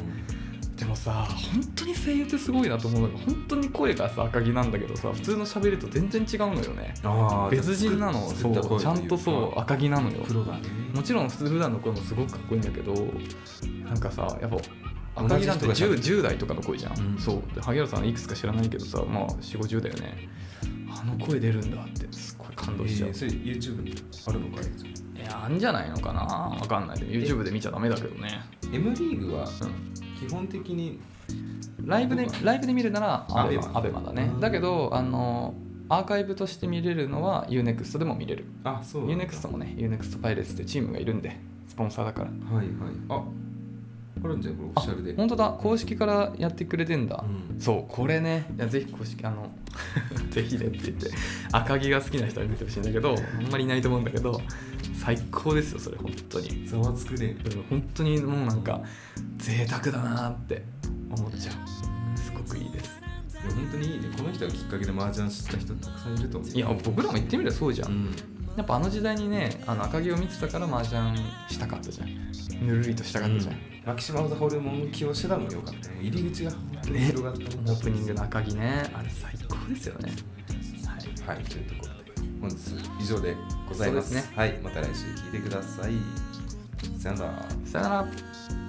でもさ本当に声優ってすごいなと思うのが本当に声がさ赤木なんだけどさ普通の喋りと全然違うのよね。あ別人なのそうちゃんとそう赤木なのよ。プロだね。もちろん普段の声もすごくかっこいいんだけどなんかさやっぱ赤木なんて 10, じゅう代とかの声じゃん、うん、そうで萩原さんいくつか知らないけどさまあ よんじゅうごじゅうだよね。あの声出るんだってすごい感動しちゃう、えー、それ YouTube にあるのかい。 いやあんじゃないのかなわかんないで YouTube で見ちゃダメだけどね。 M リーグは基本的にライブでライブで見るならアベマ、アベマだね。だけどあのアーカイブとして見れるのは ユーネクスト でも見れる。 あそう。 ユーネクスト もね ユーネクスト パイレーツってチームがいるんでスポンサーだから。 はいはい。ああるんじゃんこれオフィシャルで。 本当だ公式からやってくれてんだ、うん、そうこれねいやぜひ公式あのぜひねって言って赤木が好きな人に見てほしいんだけどあんまりいないと思うんだけど最高ですよそれ本当に。 ざわつくね。 本当にもうなんか贅沢だなって思っちゃう。すごくいいです。 いや本当にいいね。この人がきっかけで麻雀した人たくさんいると思う。 いや僕らも言ってみればそうじゃん、うん、やっぱあの時代にねあの赤木を見てたから麻雀したかったじゃん。ぬるりとしたかったじゃん、うん、 マキシマムザホルモン起用してたのもよかったね。入り口が広がった、ね、 オープニングの赤木ねあれ最高ですよね。 はい、はい、というところで本日以上でございます。 そうですね。 はい、また来週聞いてください。さよなら。 さよなら。